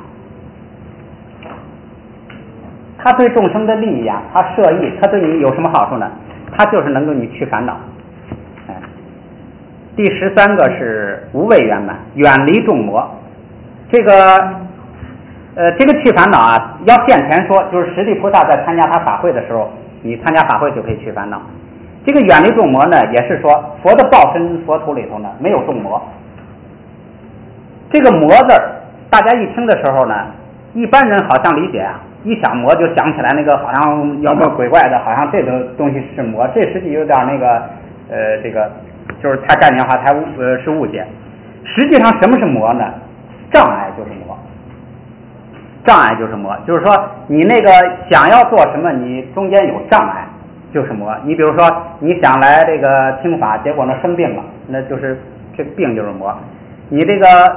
他对众生的利益啊，他摄意，他对你有什么好处呢？他就是能够你去烦恼。哎，第十三个是无畏圆满，远离众魔。这个呃，这个去烦恼啊，要现前说，就是十地菩萨在参加他法会的时候，你参加法会就可以去烦恼。这个远离众魔呢，也是说佛的报身佛土里头呢没有众魔。这个魔字儿，大家一听的时候呢，一般人好像理解啊，一想魔就想起来那个好像妖魔鬼怪的，好像这个东西是魔，这实际有点那个呃，这个就是太概念化，太误呃是误解。实际上什么是魔呢？障碍就是魔，障碍就是魔，就是说你那个想要做什么，你中间有障碍就是魔。你比如说你想来这个听法，结果呢生病了，那就是这病就是魔。你这个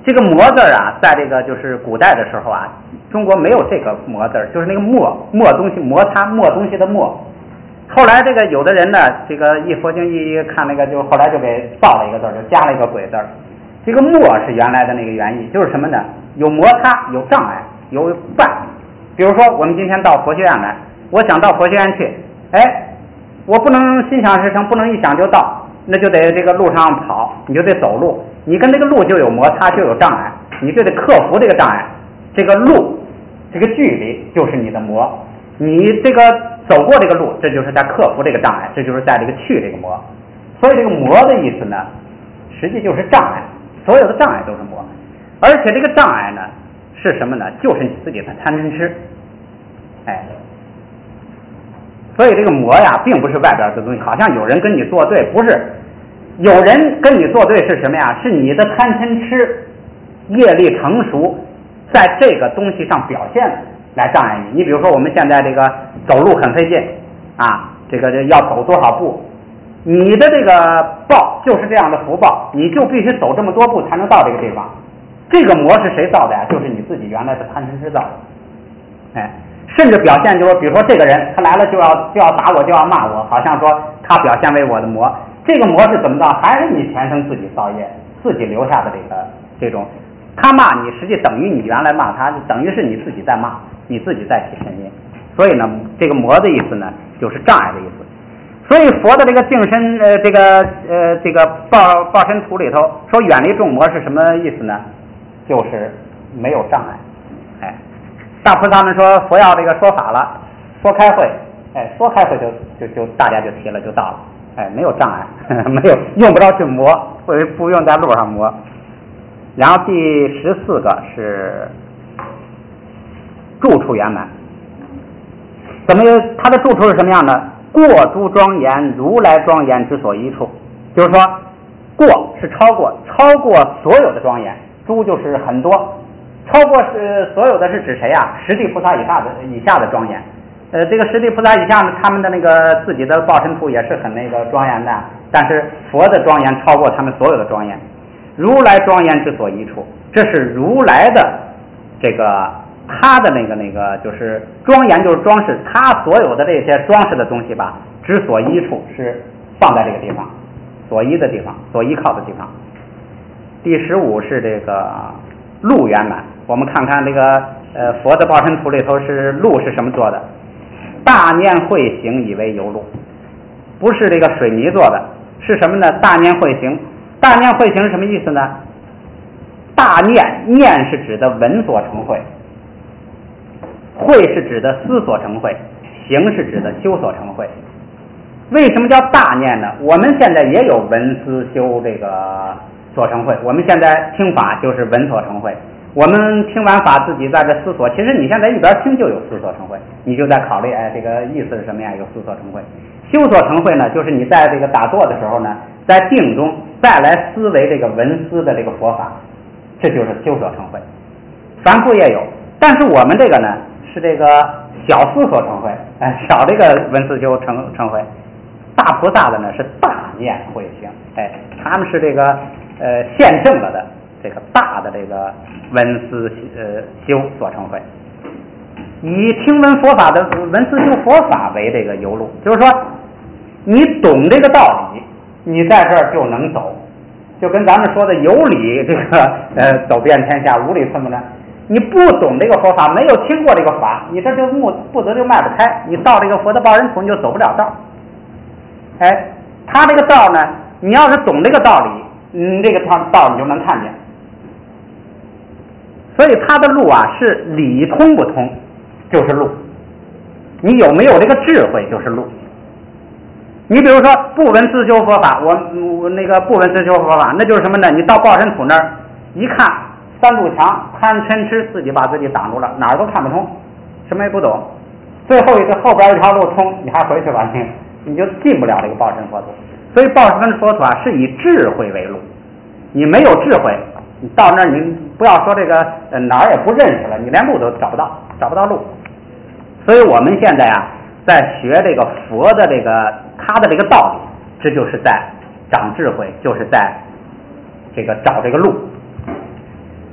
这个魔字啊，在这个就是古代的时候啊，中国没有这个魔字，就是那个磨磨东西摩擦磨东西的磨。后来这个有的人呢，这个一佛经一看那个，就后来就给造了一个字，就加了一个鬼字。这个磨是原来的那个原意，就是什么呢？有摩擦，有障碍，有绊。比如说我们今天到佛学院来，我想到佛学院去，哎，我不能心想事成，不能一想就到，那就得这个路上跑，你就得走路，你跟这个路就有摩擦，就有障碍，你就得克服这个障碍。这个路，这个距离就是你的魔，你这个走过这个路，这就是在克服这个障碍，这就是在这个去这个魔。所以这个魔的意思呢，实际就是障碍，所有的障碍都是魔。而且这个障碍呢是什么呢？就是你自己的贪嗔痴。哎，所以这个魔呀并不是外边的东西，好像有人跟你作对，不是，有人跟你作对是什么呀？是你的贪嗔痴业力成熟在这个东西上表现来障碍你。你比如说我们现在这个走路很费劲啊，这个要走多少步，你的这个报就是这样的福报，你就必须走这么多步才能到这个地方。这个魔是谁造的呀？就是你自己原来的贪嗔痴造的。哎，甚至表现就是，比如说这个人他来了就要就要打我，就要骂我，好像说他表现为我的魔。这个魔是怎么造？还是你前生自己造业，自己留下的这个这种。他骂你，实际等于你原来骂他，等于是你自己在骂，你自己在起嗔因。所以呢，这个魔的意思呢，就是障碍的意思。所以佛的这个净身，呃，这个呃，这个报报身图里头说远离众魔是什么意思呢？就是没有障碍。哎，大菩萨们说佛要这个说法了，说开会，哎，说开会就就就大家就提了，就到了，哎，没有障碍，没有用不着去磨，不不用在路上磨。然后第十四个是住处圆满。怎么它的住处是什么样的？过诸庄严，如来庄严之所依处。就是说，过是超过，超过所有的庄严，诸就是很多，超过是所有的是指谁呀？十地菩萨以下的以下的庄严。呃，这个十地菩萨以下呢，他们的那个自己的报身图也是很那个庄严的，但是佛的庄严超过他们所有的庄严。如来庄严之所依处，这是如来的这个他的那个那个就是庄严，就是装饰，他所有的这些装饰的东西吧，之所依处是放在这个地方，所依的地方，所依靠的地方。第十五是这个路圆满。我们看看这个呃佛的报身图里头是路是什么做的？大念会行以为游路，不是这个水泥做的，是什么呢？大念会行。大念会行是什么意思呢？大念，念是指的闻所成会，会是指的思所成会，行是指的修所成会。为什么叫大念呢？我们现在也有闻思修这个所成会，我们现在听法就是闻所成会。我们听完法自己在这思索，其实你现在一边听就有思所成会，你就在考虑，哎，这个意思是什么呀？有思所成会。修所成会呢，就是你在这个打坐的时候呢，在定中再来思维这个闻思的这个佛法，这就是修所成会。凡夫也有，但是我们这个呢是这个小思所成会，哎，小这个闻思修成成会。大菩萨的呢是大念会行，哎，他们是这个呃现证了的这个大的这个闻思呃修所成会，以听闻佛法的闻思修佛法为这个游路，就是说你懂这个道理，你在这儿就能走，就跟咱们说的有理这个呃走遍天下，无理寸步难。你不懂这个佛法，没有听过这个法，你这就步步子就迈不开，你到这个佛的报身图你就走不了道。哎，他这个道呢，你要是懂这个道理，嗯，这个道你就能看见。所以他的路啊是理通不通就是路，你有没有这个智慧就是路。你比如说不闻思修佛法，我我那个不闻思修佛法，那就是什么呢？你到报身图那儿一看，三堵墙，贪嗔痴自己把自己挡住了，哪儿都看不通，什么也不懂。最后一个后边一条路通，你还回去吧，你你就进不了这个报身佛土。所以报身佛土啊是以智慧为路，你没有智慧，你到那儿你不要说这个呃哪儿也不认识了，你连路都找不到，找不到路。所以我们现在啊在学这个佛的这个他的这个道理，这就是在长智慧，就是在这个找这个路。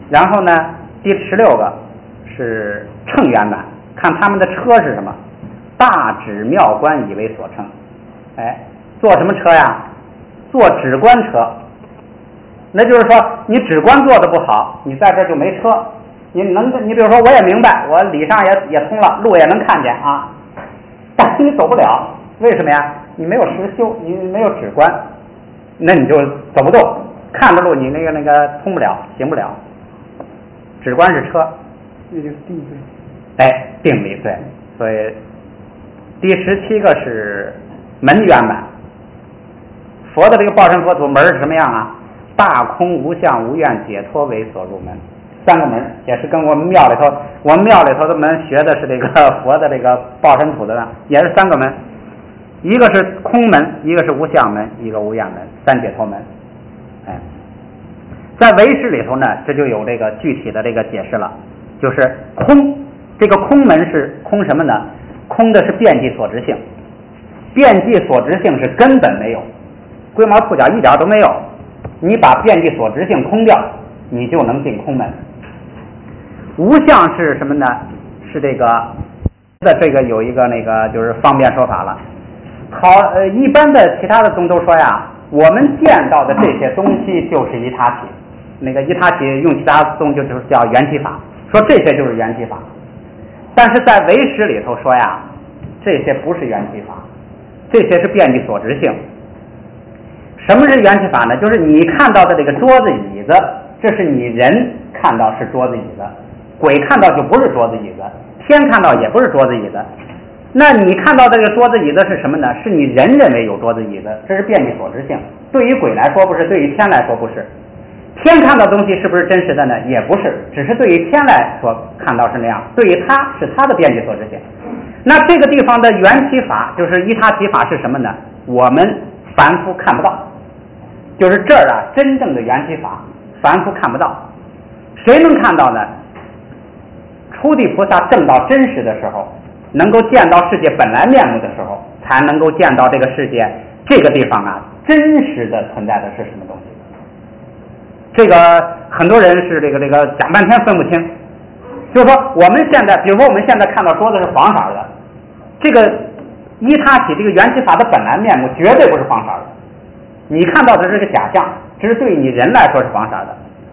然后呢，第十六个是乘圆满，看他们的车是什么，大指妙观以为所乘。哎，坐什么车呀？坐指观车。那就是说，你指观做的不好，你在这就没车。你能，你比如说，我也明白，我理上也也通了，路也能看见啊，但是你走不了，为什么呀？你没有实修，你没有指观，那你就走不动，看着路你那个那个通不了，行不了。指观是车， 那就是定罪。 哎，定力对。所以第十七个是门圆满。佛的这个报身佛土门是什么样啊？大空无相无愿解脱为所入门。三个门也是跟我们庙里头，我们庙里头的门学的是这个佛的这个报身土的呢，也是三个门，一个是空门，一个是无相门，一个无愿门，三解脱门。哎，在唯识里头呢，这就有这个具体的这个解释了，就是空，这个空门是空什么呢？空的是遍计所执性，遍计所执性是根本没有，龟毛兔角一点都没有，你把遍计所执性空掉，你就能进空门。无相是什么呢？是这个的这个有一个那个就是方便说法了。好，呃，一般的其他的宗都说呀，我们见到的这些东西就是一他体，那个一他体用其他宗就就是叫缘起法，说这些就是缘起法。但是在唯识里头说呀，这些不是缘起法，这些是遍计所执性。什么是缘起法呢？就是你看到的这个桌子椅子，这是你人看到是桌子椅子，鬼看到就不是桌子椅子，天看到也不是桌子椅子。那你看到这个桌子椅子是什么呢？是你人认为有桌子椅子，这是遍计所执性。对于鬼来说不是，对于天来说不是。天看到东西是不是真实的呢？也不是，只是对于天来说看到是那样，对于他是他的遍计所执性。那这个地方的缘起法就是一他体法是什么呢？我们凡夫看不到，就是这儿啊，真正的缘起法凡夫看不到。谁能看到呢？初地菩萨证到真实的时候，能够见到世界本来面目的时候，才能够见到这个世界这个地方啊真实的存在的是什么东西。这个很多人是这个这个讲半天分不清，就是说我们现在，比如说我们现在看到桌子是黄色的，这个依他体这个缘起法的本来面目绝对不是黄色的，你看到的是个假象，只是对你人来说是黄色的。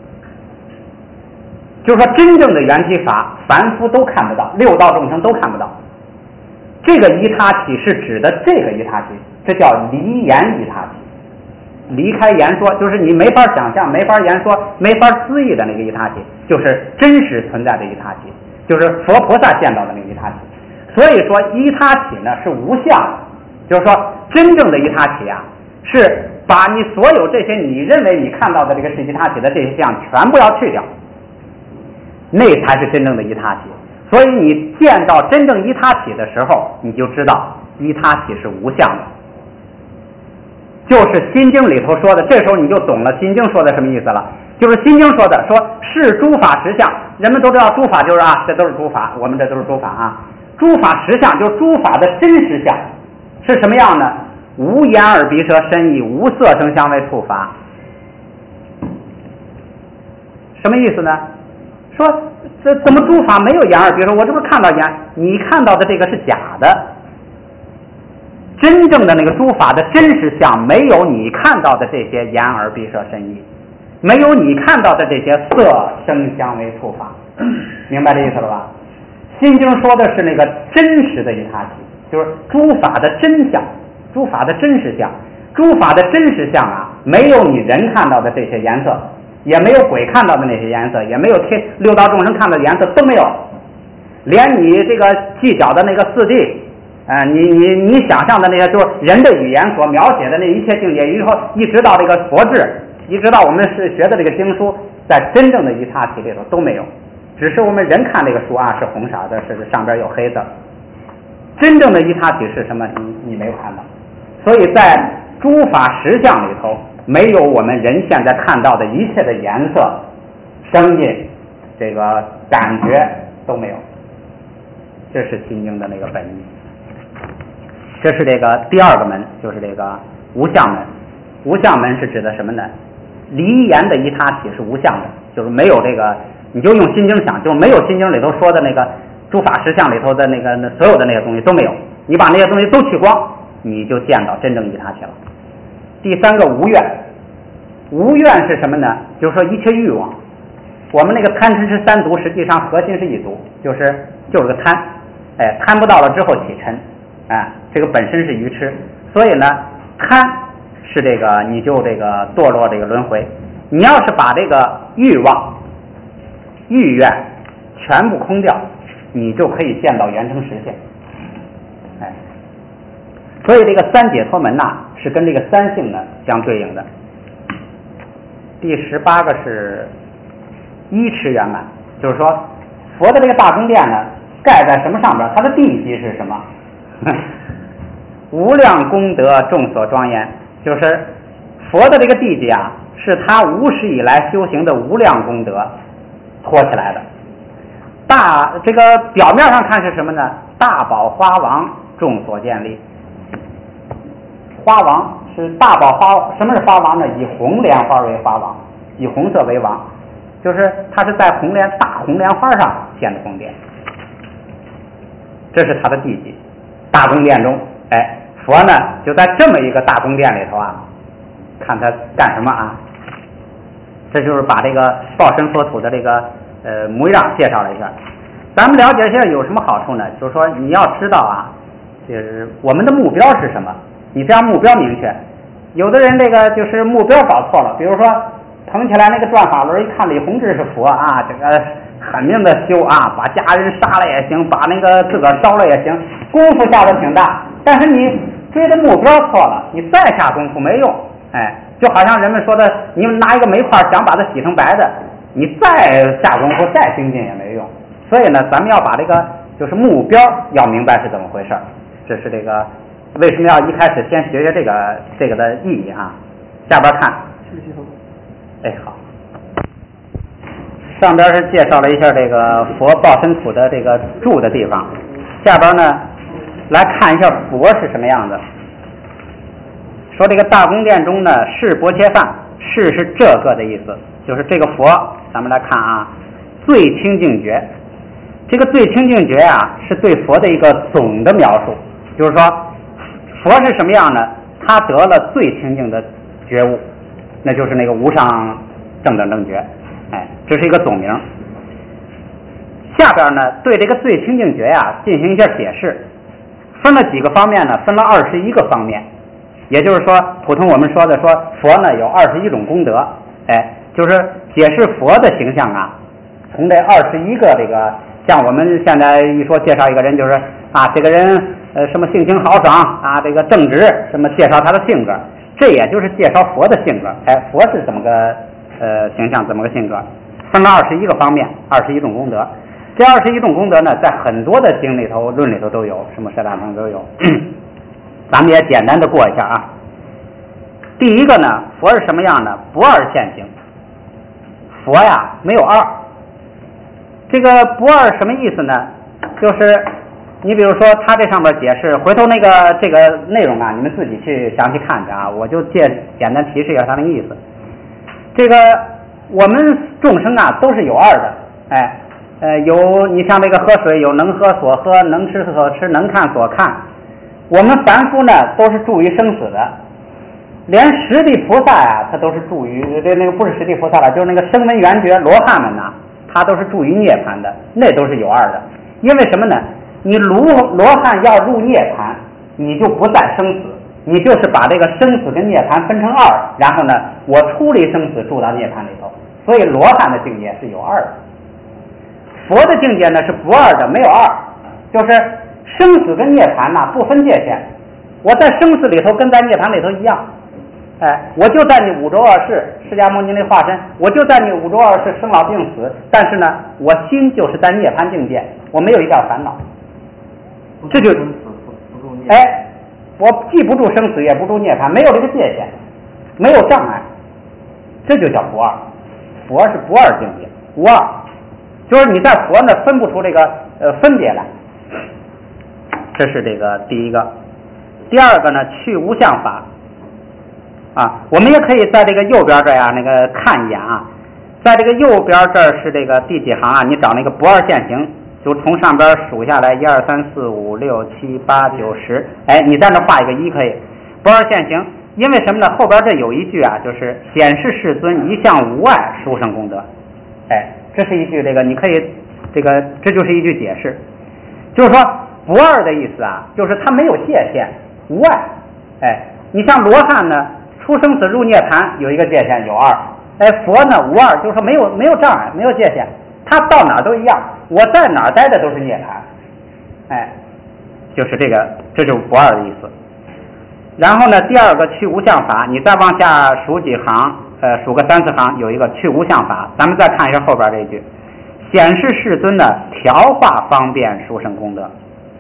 就是说真正的缘起法凡夫都看不到，六道众生都看不到。这个依他体是指的这个依他体，这叫离言依他体，离开言说，就是你没法想象、没法言说、没法思议的那个依他体，就是真实存在的依他体，就是佛菩萨见到的那个依他体。所以说依他体呢是无相，就是说真正的依他体啊，是把你所有这些你认为你看到的这个是依他体的这些相全部要去掉，那才是真正的依他体。所以你见到真正依他体的时候，你就知道依他体是无相的，就是心经里头说的。这时候你就懂了心经说的什么意思了，就是心经说的，说是诸法实相。人们都知道诸法就是啊，这都是诸法，我们这都是诸法啊。诸法实相就是诸法的真实相，是什么样呢？无眼耳鼻舌身意，无色声香味触法。什么意思呢？说这怎么诸法没有眼耳鼻舌？我这不是看到眼，你看到的这个是假的，真正的那个诸法的真实相没有你看到的这些眼耳鼻舌身意，没有你看到的这些色声香味触法。明白这意思了吧？心经说的是那个真实的一他体，就是诸法的真相，诸法的真实相。诸法的真实相啊，没有你人看到的这些颜色，也没有鬼看到的那些颜色，也没有天六道众生看到的颜色都没有，连你这个计较的那个四谛，呃，你你你想象的那些就是人的语言所描写的那一切境界，以后一直到这个佛智，一直到我们是学的这个经书，在真正的一他体里头都没有，只是我们人看这个书啊是红色的，是上边有黑色。真正的一他体是什么？你你没有看到，所以在诸法实相里头，没有我们人现在看到的一切的颜色、声音、这个感觉都没有。这是心经的那个本意。这是这个第二个门，就是这个无相门。无相门是指的什么呢？离言的一他体是无相的， 就是没有这个，你就用心经想，就没有心经里头说的那个诸法实相里头的那个那所有的那些东西都没有，你把那些东西都去光，你就见到真正一他去了。第三个无愿，无愿是什么呢？就是说一切欲望，我们那个贪嗔痴三毒，实际上核心是一毒，就是就是个贪，哎，贪不到了之后起嗔，哎，这个本身是愚痴，所以呢，贪是这个你就这个堕落这个轮回。你要是把这个欲望、欲愿全部空掉，你就可以见到圆成实现。哎，所以这个三解脱门呐，是跟这个三性呢相对应的。第十八个是依持圆满，就是说佛的这个大宫殿呢，盖在什么上边？它的地基是什么？无量功德众所庄严，就是佛的这个地基啊，是他无始以来修行的无量功德托起来的。大这个表面上看是什么呢？大宝花王众所建立。花王是大宝花，什么是花王呢？以红莲花为花王，以红色为王，就是它是在红莲大红莲花上建的宫殿，这是它的地基。大宫殿中，哎，佛呢就在这么一个大宫殿里头啊，看他干什么啊？这就是把这个报身佛土的这个呃模样介绍了一下。咱们了解一下有什么好处呢？就是说你要知道啊，就是我们的目标是什么，你这样目标明确。有的人这个就是目标搞错了，比如说捧起来那个转法轮，一看李洪志是佛啊，这个狠命的修啊，把家人杀了也行，把那个自个儿烧了也行，功夫下的挺大，但是你追的目标错了，你再下功夫没用。哎，就好像人们说的，你们拿一个煤块想把它洗成白的，你再下功夫再精进也没用。所以呢，咱们要把这个就是目标要明白是怎么回事，这是这个为什么要一开始先学学这个这个的意义啊。下边看，哎好，上边是介绍了一下这个佛报身土的这个住的地方，下边呢来看一下佛是什么样子。说这个大宫殿中呢，是钵切饭，是是这个的意思，就是这个佛，咱们来看啊，最清净觉。这个最清净觉啊，是对佛的一个总的描述，就是说佛是什么样呢？他得了最清净的觉悟，那就是那个无上正等正觉。哎，这是一个总名。下边呢，对这个最清净觉呀进行一下解释，分了几个方面呢？分了二十一个方面。也就是说，普通我们说的说佛呢有二十一种功德，哎，就是解释佛的形象啊。从这二十一个这个，像我们现在一说介绍一个人，就是啊，这个人呃什么性情豪爽啊，这个正直，什么介绍他的性格，这也就是介绍佛的性格。哎，佛是怎么个呃形象，怎么个性格？分了二十一个方面，二十一种功德。这二十一种功德呢，在很多的经里头、论里头都有，什么舍大乘都有。咱们也简单的过一下啊。第一个呢，佛是什么样呢？不二现行。佛呀，没有二。这个不二什么意思呢？就是你比如说，他这上面解释，回头那个这个内容啊，你们自己去详细看去啊，我就借简单提示一下他那个意思。这个我们众生啊，都是有二的，哎，呃，有你像这个喝水，有能喝所喝，能吃所吃，能看所看。我们凡夫呢，都是住于生死的，连十地菩萨呀、啊，他都是住于这那个不是十地菩萨了，就是那个声闻缘觉罗汉们呐，他都是住于涅槃的，那都是有二的。因为什么呢？你罗罗汉要入涅槃，你就不再生死，你就是把这个生死跟涅槃分成二，然后呢，我出离生死住到涅槃里头。所以罗汉的境界是有二的，佛的境界呢是不二的，没有二，就是生死跟涅槃呐、啊、不分界限。我在生死里头跟在涅槃里头一样，哎，我就在你五浊恶世，释迦牟尼那化身，我就在你五浊恶世生老病死，但是呢，我心就是在涅槃境界，我没有一点烦恼。这就哎，我既不住生死，也不住涅槃，没有这个界限，没有障碍，这就叫不二。佛是不二境界，无二，就是你在佛呢分不出这个呃分别来。这是这个第一个。第二个呢，去无相法啊，我们也可以在这个右边这样那个看一眼啊。 在这个右边这儿是这个第几行啊？你找那个不二线形，就从上边数下来，一二三四五六七八九十，哎，你在那画一个一可以。不二线形，因为什么呢？后边这有一句啊，就是显示世尊一向无碍，殊胜功德。哎，这是一句这个你可以这个这就是一句解释，就是说不二的意思啊，就是它没有界限，无碍。哎，你像罗汉呢，出生死入涅槃有一个界限，有二。哎，佛呢无二，就是说没有没有障碍，没有界限，他到哪儿都一样，我在哪儿待的都是涅槃。哎，就是这个，这就是不二的意思。然后呢，第二个去无相法，你再往下数几行，呃，数个三四行，有一个去无相法。咱们再看一下后边这一句，显示世尊的调化方便殊胜功德。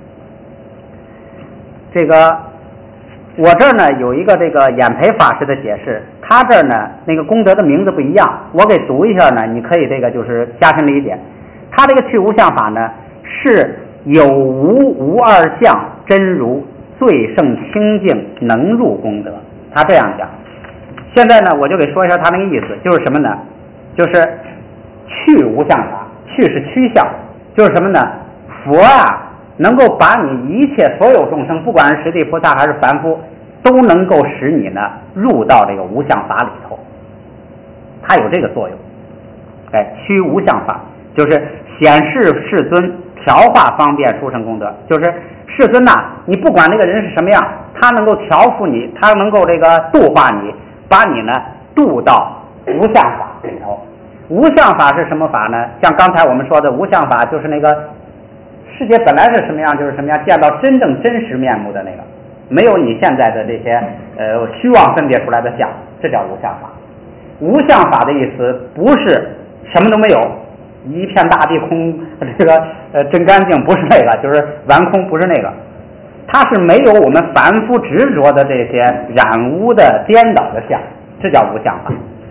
这个我这儿呢有一个这个演培法师的解释，他这儿呢那个功德的名字不一样，我给读一下呢，你可以这个就是加深理解。他这个去无相法呢是有无无二相真如最胜清净能入功德，他这样讲。现在呢我就给说一下他那个意思，就是什么呢？就是去无相法，去是趋向，就是什么呢？佛啊能够把你一切所有众生，不管是十地菩萨还是凡夫，都能够使你呢入到这个无相法里头，它有这个作用。哎，趋无相法就是显示世尊调化方便殊胜功德，就是世尊呐、啊，你不管这个人是什么样，他能够调伏你，他能够这个度化你，把你呢度到无相法里头。无相法是什么法呢？像刚才我们说的无相法，就是那个世界本来是什么样就是什么样，见到真正真实面目的那个，没有你现在的这些呃虚妄分别出来的相，这叫无相法。无相法的意思不是什么都没有，一片大地空，这个呃真干净，不是那个，就是完空，不是那个，它是没有我们凡夫执着的这些染污的颠倒的相，这叫无相法。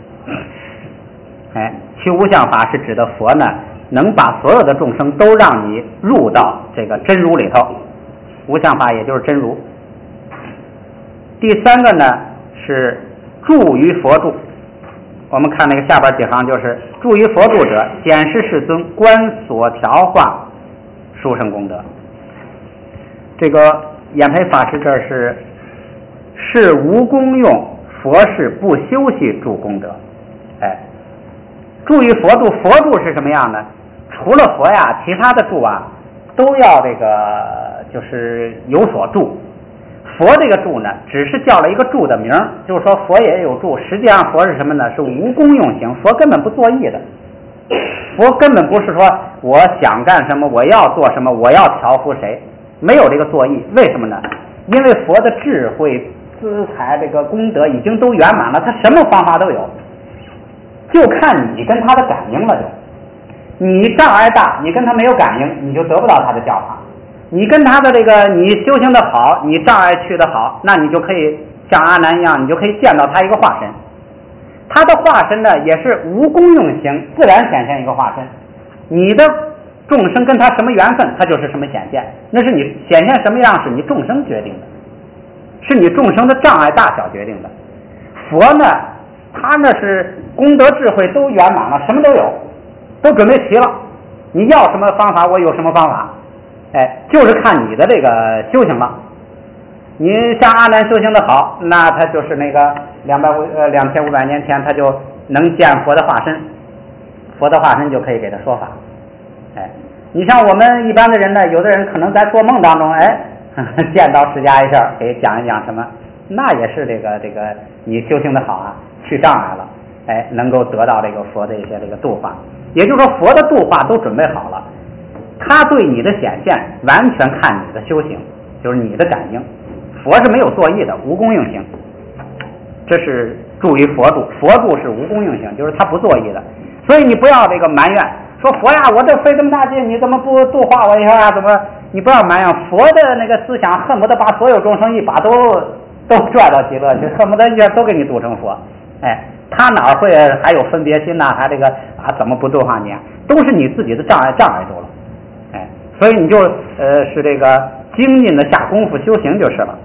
哎，去无相法是指的佛呢能把所有的众生都让你入到这个真如里头，无相法也就是真如。第三个呢是住于佛住，我们看那个下边几行，就是住于佛住者，显示世尊观所调化殊胜功德。这个演培法师这是是无功用，佛是不休息助功德。哎，住于佛住，佛住是什么样呢？除了佛呀，其他的住啊都要这个就是有所住。佛这个住呢只是叫了一个住的名，就是说佛也有住，实际上佛是什么呢？是无功用行，佛根本不作意的。佛根本不是说我想干什么，我要做什么，我要调伏谁，没有这个作意。为什么呢？因为佛的智慧资财这个功德已经都圆满了，他什么方法都有，就看你跟他的感应了。就你障碍大，你跟他没有感应，你就得不到他的教法。你跟他的这个你修行的好，你障碍去的好，那你就可以像阿难一样，你就可以见到他一个化身。他的化身呢也是无功用行，自然显现一个化身。你的众生跟他什么缘分，他就是什么显现，那是你显现什么样是你众生决定的，是你众生的障碍大小决定的。佛呢他那是功德智慧都圆满了，什么都有，都准备齐了，你要什么方法我有什么方法。哎，就是看你的这个修行了。你像阿难修行的好，那他就是那个两百五呃两千五百年前他就能见佛的化身，佛的化身就可以给他说法。哎，你像我们一般的人呢，有的人可能在做梦当中，哎，呵呵见到释迦一下，给讲一讲什么，那也是这个这个你修行的好啊，去障碍了，哎，能够得到这个佛的一些这个度化。也就是说，佛的度化都准备好了。他对你的显现完全看你的修行，就是你的感应。佛是没有作意的，无功用行，这是住于佛住。佛住是无功用行，就是他不作意的。所以你不要这个埋怨，说佛呀，我这费这么大劲，你怎么不度化我一下啊？怎么？你不要埋怨佛的那个思想，恨不得把所有众生一把都都拽到极乐去，恨不得一下都给你度成佛。哎，他哪会还有分别心呐、啊？还这个啊？怎么不度化你啊？都是你自己的障碍障碍住了。哎，所以你就呃是这个精进的下功夫修行就是了。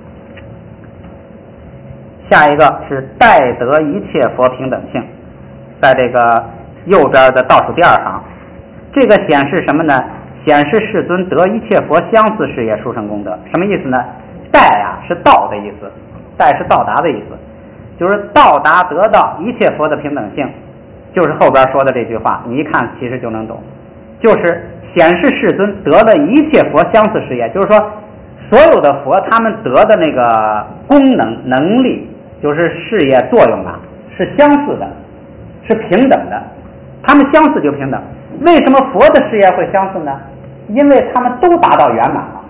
下一个是待得一切佛平等性， 在这个右边的倒数第二行，这个显示什么呢？显示世尊得一切佛相似事业殊胜功德。什么意思呢？待啊是到的意思，待是到达的意思，就是到达得到一切佛的平等性，就是后边说的这句话，你一看其实就能懂，就是显示世尊得了一切佛相似事业，就是说所有的佛他们得的那个功能能力，就是事业作用啊，是相似的，是平等的，他们相似就平等。为什么佛的事业会相似呢？因为他们都达到圆满了。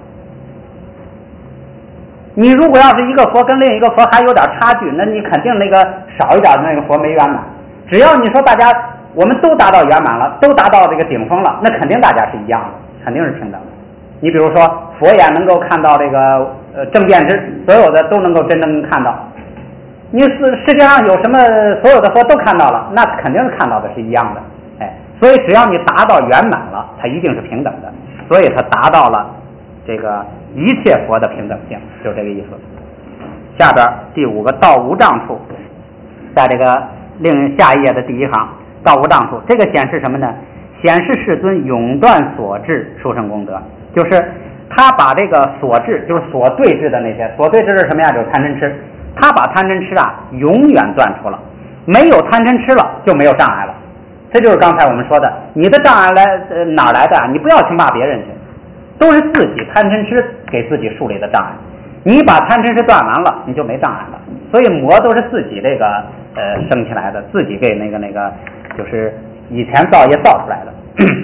你如果要是一个佛跟另一个佛还有点差距，那你肯定那个少一点的那个佛没圆满。只要你说大家我们都达到圆满了，都达到这个顶峰了，那肯定大家是一样的，肯定是平等的。你比如说佛眼能够看到这个呃正遍知，所有的都能够真正看到。你是世界上有什么所有的佛都看到了，那肯定是看到的是一样的。哎，所以只要你达到圆满了，它一定是平等的，所以它达到了这个一切佛的平等性，就这个意思。下边第五个到无障处，在这个另下一页的第一行，到无障处，这个显示什么呢？显示世尊永断所致殊胜功德，就是他把这个所致，就是所对治的那些，所对治是什么呀？就是贪嗔痴，他把贪嗔痴啊永远断除了，没有贪嗔痴了就没有障碍了。这就是刚才我们说的，你的障碍来、呃、哪来的？你不要去骂别人去，都是自己贪嗔痴给自己树立的障碍。你把贪嗔痴断完了，你就没障碍了。所以魔都是自己这个呃生起来的，自己给那个那个就是以前造业造出来的。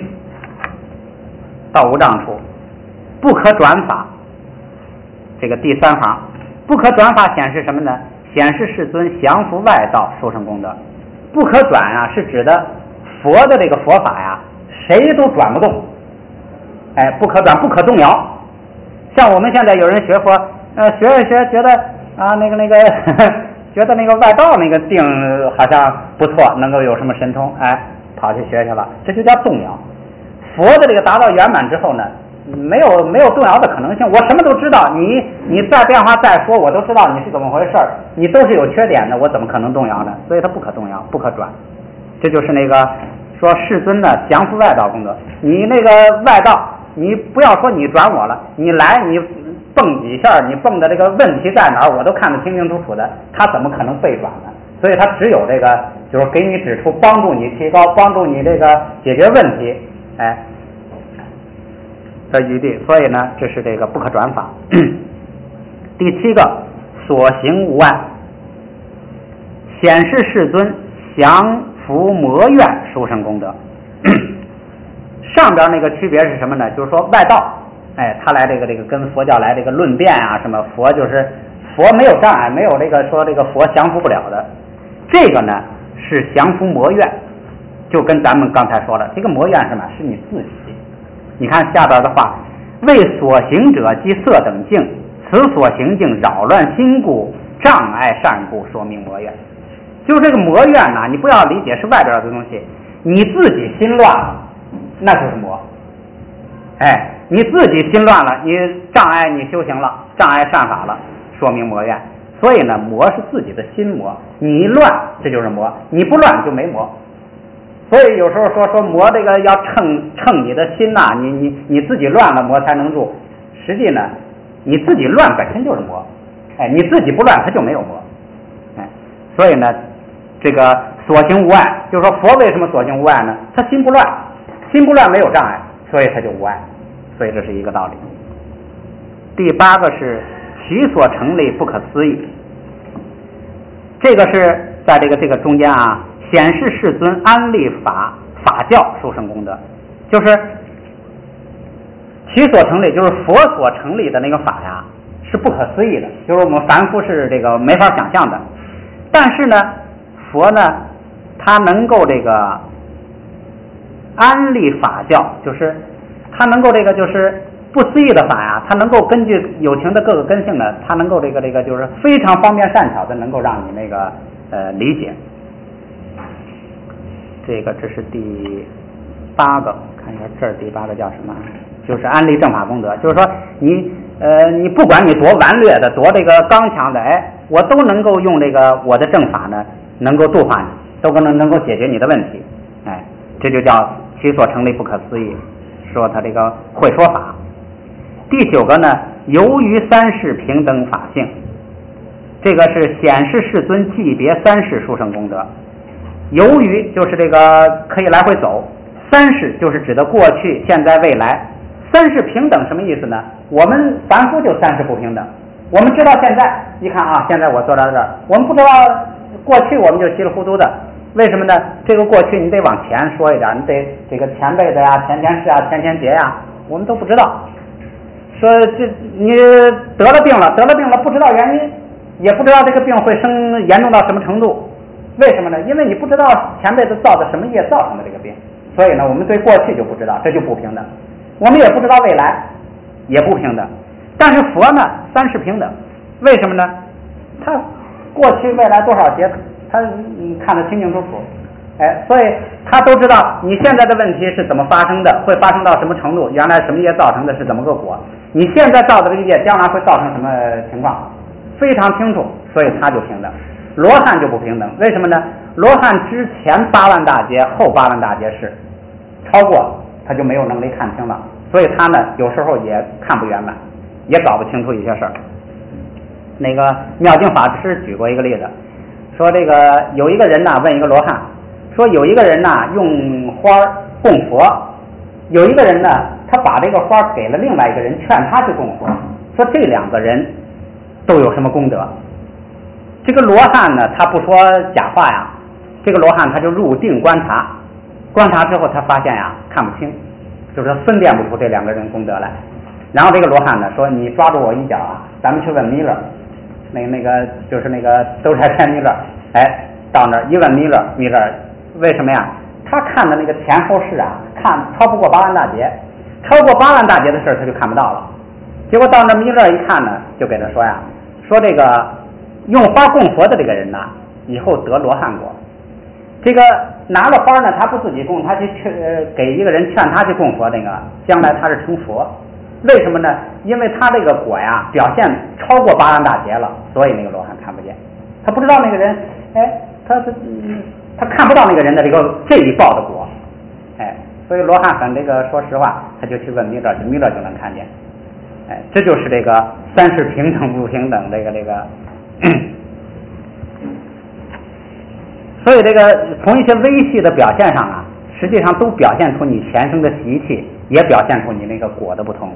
到无障处，不可转法。这个第三行，不可转法显示什么呢？显示世尊降伏外道殊胜功德。不可转啊，是指的佛的这个佛法呀，谁都转不动。哎，不可转，不可动摇。像我们现在有人学佛，呃，学着学觉得啊，那个那个呵呵，觉得那个外道那个定好像不错，能够有什么神通，哎，跑去学去了，这就叫动摇。佛的这个达到圆满之后呢，没有没有动摇的可能性。我什么都知道，你你再变化再说，我都知道你是怎么回事，你都是有缺点的，我怎么可能动摇呢？所以它不可动摇，不可转。这就是那个说世尊的降伏外道功德。你那个外道，你不要说你转我了，你来你蹦几下，你蹦的这个问题在哪儿，我都看得清清楚楚的，他怎么可能被转呢？所以他只有这个就是给你指出，帮助你提高，帮助你这个解决问题，哎的余地。所以呢，这是这个不可转法。第七个，所行无碍，显示世尊降伏魔怨殊胜功德。上边那个区别是什么呢？就是说外道，哎，他来这个这个跟佛教来这个论辩啊，什么佛就是佛没有障碍，没有这个说这个佛降服不了的。这个呢是降服魔怨，就跟咱们刚才说了，这个魔怨是什么？是你自己。你看下边的话，为所行者及色等境，此所行境扰乱心故，障碍善故，说明魔怨。就是这个魔怨呢，你不要理解是外边的东西，你自己心乱了，那就是魔。哎，你自己心乱了，你障碍你修行了，障碍善法了，说明魔怨。所以呢，魔是自己的心魔，你一乱这就是魔，你不乱就没魔。所以有时候说说魔这个要称称你的心呐、啊，你你你自己乱了魔才能入。实际呢，你自己乱本身就是魔，哎，你自己不乱它就没有魔，哎，所以呢，这个所行无碍，就是说佛为什么所行无碍呢？他心不乱，心不乱没有障碍，所以他就无碍，所以这是一个道理。第八个是其所成立不可思议，这个是在这个这个中间啊。显示世尊安立法法教殊胜功德，就是其所成立，就是佛所成立的那个法呀，是不可思议的，就是我们凡夫是这个没法想象的。但是呢，佛呢，他能够这个安立法教，就是他能够这个就是不思议的法呀，他能够根据有情的各个根性呢，他能够这个这个就是非常方便善巧的，能够让你那个呃理解。这个这是第八个，看一下这儿第八个叫什么？就是安立正法功德，就是说你呃你不管你多顽劣的，多这个刚强的，哎，我都能够用这个我的正法呢，能够度化你。 都能能够解决你的问题。哎，这就叫其所成立不可思议，说他这个会说法。第九个呢，由于三世平等法性，这个是显示世尊记别三世殊胜功德。由于就是这个可以来回走，三世就是指的过去、现在、未来。三世平等什么意思呢？我们凡夫就三世不平等。我们知道现在，一看啊，现在我坐到这儿，我们不知道过去，我们就稀里糊涂的。为什么呢？这个过去你得往前说一点，你得这个前辈子呀、前前世啊、前前劫呀，我们都不知道。说这你得了病了，得了病了，不知道原因，也不知道这个病会生严重到什么程度。为什么呢？因为你不知道前辈子造的什么业造成的这个病，所以呢，我们对过去就不知道，这就不平等。我们也不知道未来，也不平等。但是佛呢，三世平等，为什么呢？他过去未来多少劫，他看得清清楚楚，哎，所以他都知道你现在的问题是怎么发生的，会发生到什么程度，原来什么业造成的是怎么个果，你现在造的这个业将来会造成什么情况，非常清楚，所以他就平等。罗汉就不平等，为什么呢？罗汉之前八万大劫，后八万大劫是超过，他就没有能力看清了，所以他呢有时候也看不圆满，也搞不清楚一些事儿。那个妙净法师举过一个例子，说这个有一个人呢问一个罗汉，说有一个人呢用花供佛，有一个人呢他把这个花给了另外一个人，劝他去供佛，说这两个人都有什么功德？这个罗汉呢他不说假话呀，这个罗汉他就入定观察，观察之后他发现呀看不清，就是分辨不出这两个人功德来。然后这个罗汉呢说，你抓住我一脚啊，咱们去问弥勒，那那个就是那个兜率天弥勒，哎，到那儿一问弥勒，弥勒为什么呀？他看的那个前后世啊，看超不过八万大劫，超过八万大劫的事他就看不到了。结果到那弥勒一看呢，就给他说呀，说这个用花供佛的这个人呢，以后得罗汉果。这个拿了花呢，他不自己供，他去劝给一个人劝他去供佛，那个将来他是成佛。为什么呢？因为他这个果呀表现超过八万大劫了，所以那个罗汉看不见，他不知道那个人，哎，他他他看不到那个人的这个这一报的果，哎，所以罗汉很这个说实话，他就去问弥勒，弥勒就能看见，哎，这就是这个三世平等不平等这个这个。所以这个从一些微细的表现上啊，实际上都表现出你前生的习气，也表现出你那个果的不同。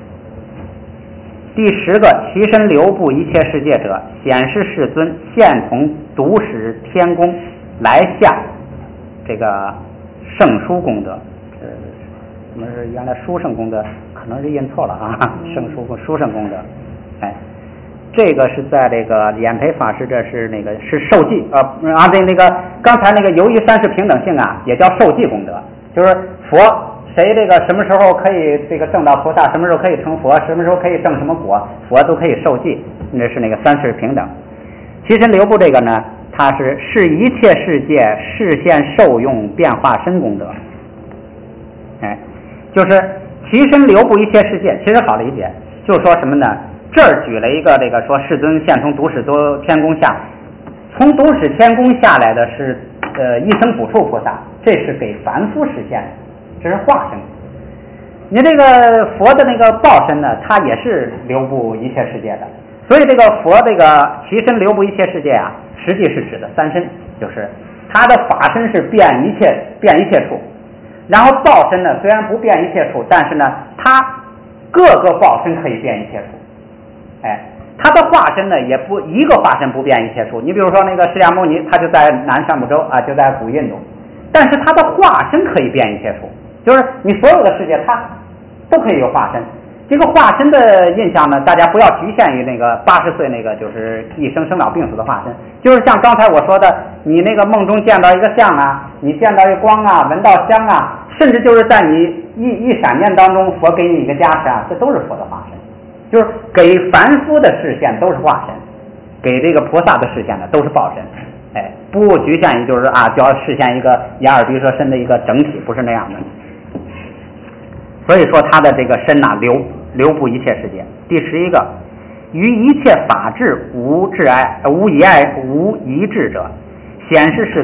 第十个，其身流布一切世界者，显示世尊现从独使天宫来下这个圣书功德。呃，什么是原来殊胜功德？可能是印错了啊，圣书殊胜功德，哎。这个是在这个演培法师，这是那个是受记呃啊对那个刚才那个由于三世平等性啊，也叫受记功德，就是佛谁这个什么时候可以这个证到菩萨，什么时候可以成佛，什么时候可以证什么果，佛都可以受记，那是那个三世平等。其身流布这个呢，它是是一切世界视现受用变化身功德，哎，就是其身流布一切世界，其实好理解，就说什么呢？这儿举了一个这个说世尊现从独使多天宫下，从独使天宫下来的是呃一生补处菩萨，这是给凡夫实现的，这是化身。你这个佛的那个报身呢，它也是流布一切世界的，所以这个佛这个其身流布一切世界啊，实际是指的三身，就是他的法身是遍一切遍一切处，然后报身呢虽然不遍一切处，但是呢他各个报身可以遍一切处。哎，他的化身呢，也不一个化身不遍一切处。你比如说那个释迦牟尼，他就在南赡部洲啊，就在古印度，但是他的化身可以遍一切处，就是你所有的世界，他都可以有化身。这个化身的印象呢，大家不要局限于那个八十岁那个就是一生生老病死的化身，就是像刚才我说的，你那个梦中见到一个相啊，你见到一光啊，闻到香啊，甚至就是在你一一闪念当中，佛给你一个加持啊，这都是佛的化身。就是给凡夫的视线都是化身，给这个菩萨的视线呢都是报身，哎，不局限于就是啊，就要视现一个眼耳鼻舌身的一个整体，不是那样的。所以说他的这个身呐、啊，流流布一切世界。第十一个，于一切法智无挚爱无疑爱无疑智者，显示世尊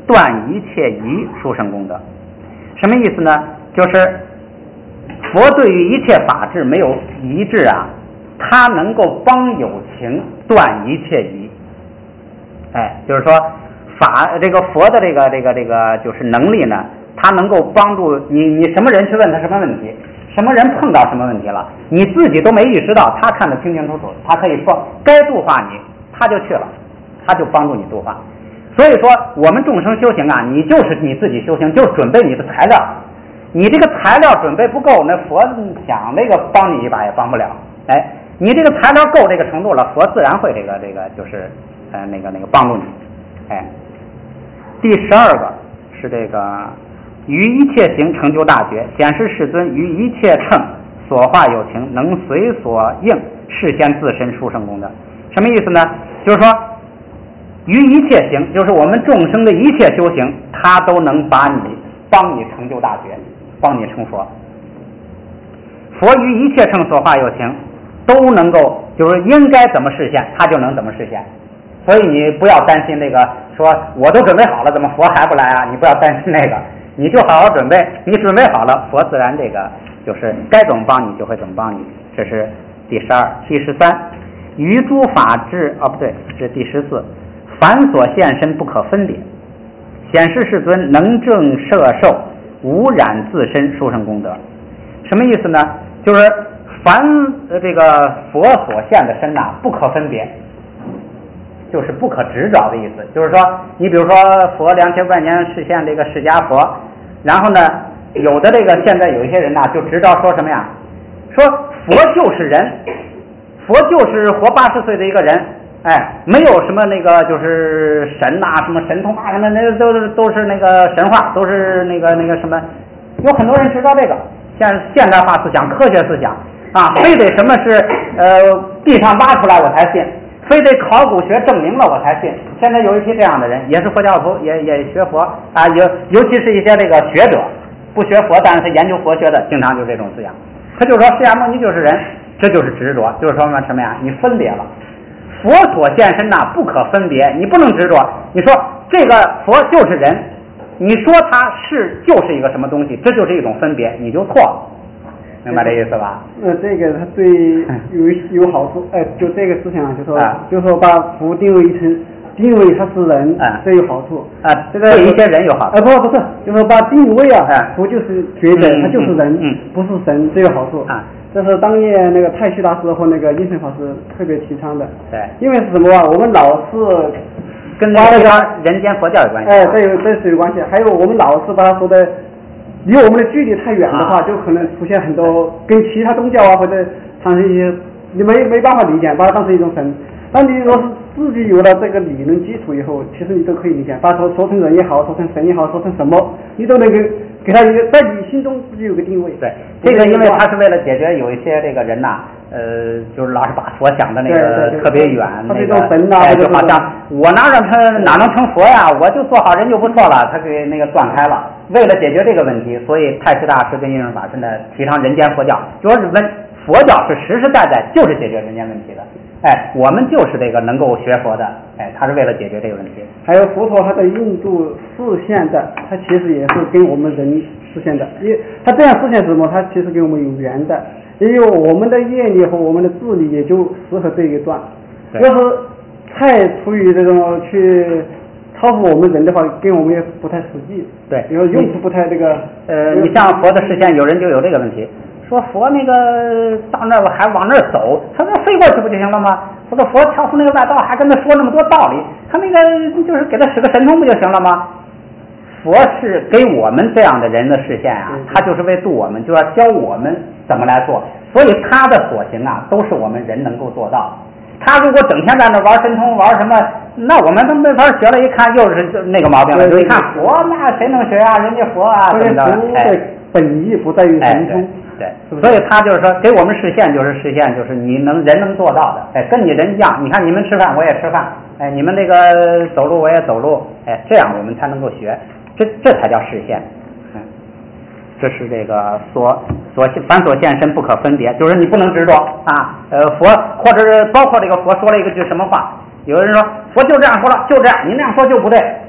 断一切疑殊胜功德。什么意思呢？就是佛对于一切法治没有疑治啊，他能够帮有情断一切疑。哎，就是说法这个佛的这个这个这个就是能力呢，他能够帮助你，你什么人去问他什么问题，什么人碰到什么问题了，你自己都没意识到，他看得清清楚楚，他可以说该度化你，他就去了，他就帮助你度化。所以说我们众生修行啊，你就是你自己修行，就准备你的材料，你这个材料准备不够，那佛想那个帮你一把也帮不了。哎，你这个材料够这个程度了，佛自然会这个这个就是呃那个那个帮助你。哎，第十二个是这个于一切行成就大觉，显示世尊于一切乘所化有情，能随所应示现自身殊胜功德。什么意思呢？就是说于一切行，就是我们众生的一切修行，他都能把你帮你成就大觉，帮你成佛。佛于一切乘所化有情，都能够就是应该怎么实现，他就能怎么实现。所以你不要担心那个说我都准备好了，怎么佛还不来啊？你不要担心那个，你就好好准备，你准备好了，佛自然这个就是该怎么帮你就会怎么帮你。这是第十二。第十三，于诸法之哦不对，是第十四，凡所现身不可分别，显示世尊能正摄受，无染自身殊胜功德。什么意思呢？就是凡这个佛所现的身呐、啊，不可分别，就是不可执着的意思。就是说，你比如说佛两千万年实现这个释迦佛，然后呢，有的这个现在有一些人呐、啊，就执着说什么呀？说佛就是人，佛就是活八十岁的一个人。哎，没有什么那个就是神呐、啊，什么神通啊，什么那都是都是那个神话，都是那个那个什么，有很多人知道这个现现代化思想、科学思想啊，非得什么是呃地上挖出来我才信，非得考古学证明了我才信。现在有一批这样的人，也是佛教徒，也也学佛啊，尤尤其是一些这个学者，不学佛但是他研究佛学的，经常就这种思想。他就说释迦牟尼就是人，这就是执着，就是说什么呀？你分别了。佛所现身呐、啊，不可分别，你不能执着。你说这个佛就是人，你说他是就是一个什么东西，这就是一种分别，你就错了，明白这意思吧？ 那这个他对有有好处，哎，就这个思想就说，啊、就说把佛定位成定位他是人，啊、这有好处啊，这个对一些人有好处。 啊，不不是，就说把定位啊，啊佛就是觉得、嗯、他就是人， 嗯， 不是神，这有好处啊。 这是当年那个太虚大师和那个应成法师特别提倡的。 对， 因为是什么啊？我们老是跟那个人间佛教有关系。 哎，这有这是有关系。还有我们老是把它说的离我们的距离太远的话，啊、就可能出现很多跟其他宗教啊或者产生一些你没没办法理解，把它当成一种神。当你若是自己有了这个理论基础以后，其实你都可以理解，把它说说成人也好，说成神也好，说成什么，你都能够给他一个在你心中自己有个定位。 对，这个因为他是为了解决有一些这个人呐、啊，呃，就是老是把佛想的那个特别远， 那个神呐、哎，就好像我哪让他哪能成佛呀？我就做好人就不错了，他给那个断开了。为了解决这个问题，所以太虚大师跟应成法师呢提倡人间佛教，就说问佛教是实实在在就是解决人间问题的。哎，我们就是这个能够学佛的，哎，他是为了解决这个问题。 还有佛陀他在印度实现的，他其实也是跟我们人实现的，因为他这样实现什么？他其实跟我们有缘的，也有我们的业力和我们的智力也就适合这一段。要是太出于这种去超乎我们人的话，跟我们也不太实际。 对， 因为用处不太这个。 呃，你像佛的实现，有人就有这个问题。说佛那个到那儿还往那儿走，他那飞过去不就行了吗？或者佛跳出那个外道，还跟他说那么多道理，他那个就是给他使个神通不就行了吗？佛是给我们这样的人的实现啊，他就是为度我们，就要教我们怎么来做，所以他的所行啊，都是我们人能够做到。他如果整天在那玩神通玩什么，那我们都没法学了。一看又是那个毛病了，就一看佛那谁能学啊？人家佛啊，怎么的？ 哎，本意不在于神通。 对，所以他就是说给我们实现，就是实现，就是你能人能做到的，哎，跟你人一样。你看你们吃饭我也吃饭，哎，你们那个走路我也走路，哎，这样我们才能够学，这这才叫实现。嗯，这是这个所所凡所现身不可分别，就是你不能执着啊。呃，佛或者是包括这个佛说了一个句什么话，有人说佛就这样说了，就这样，你那样说就不对。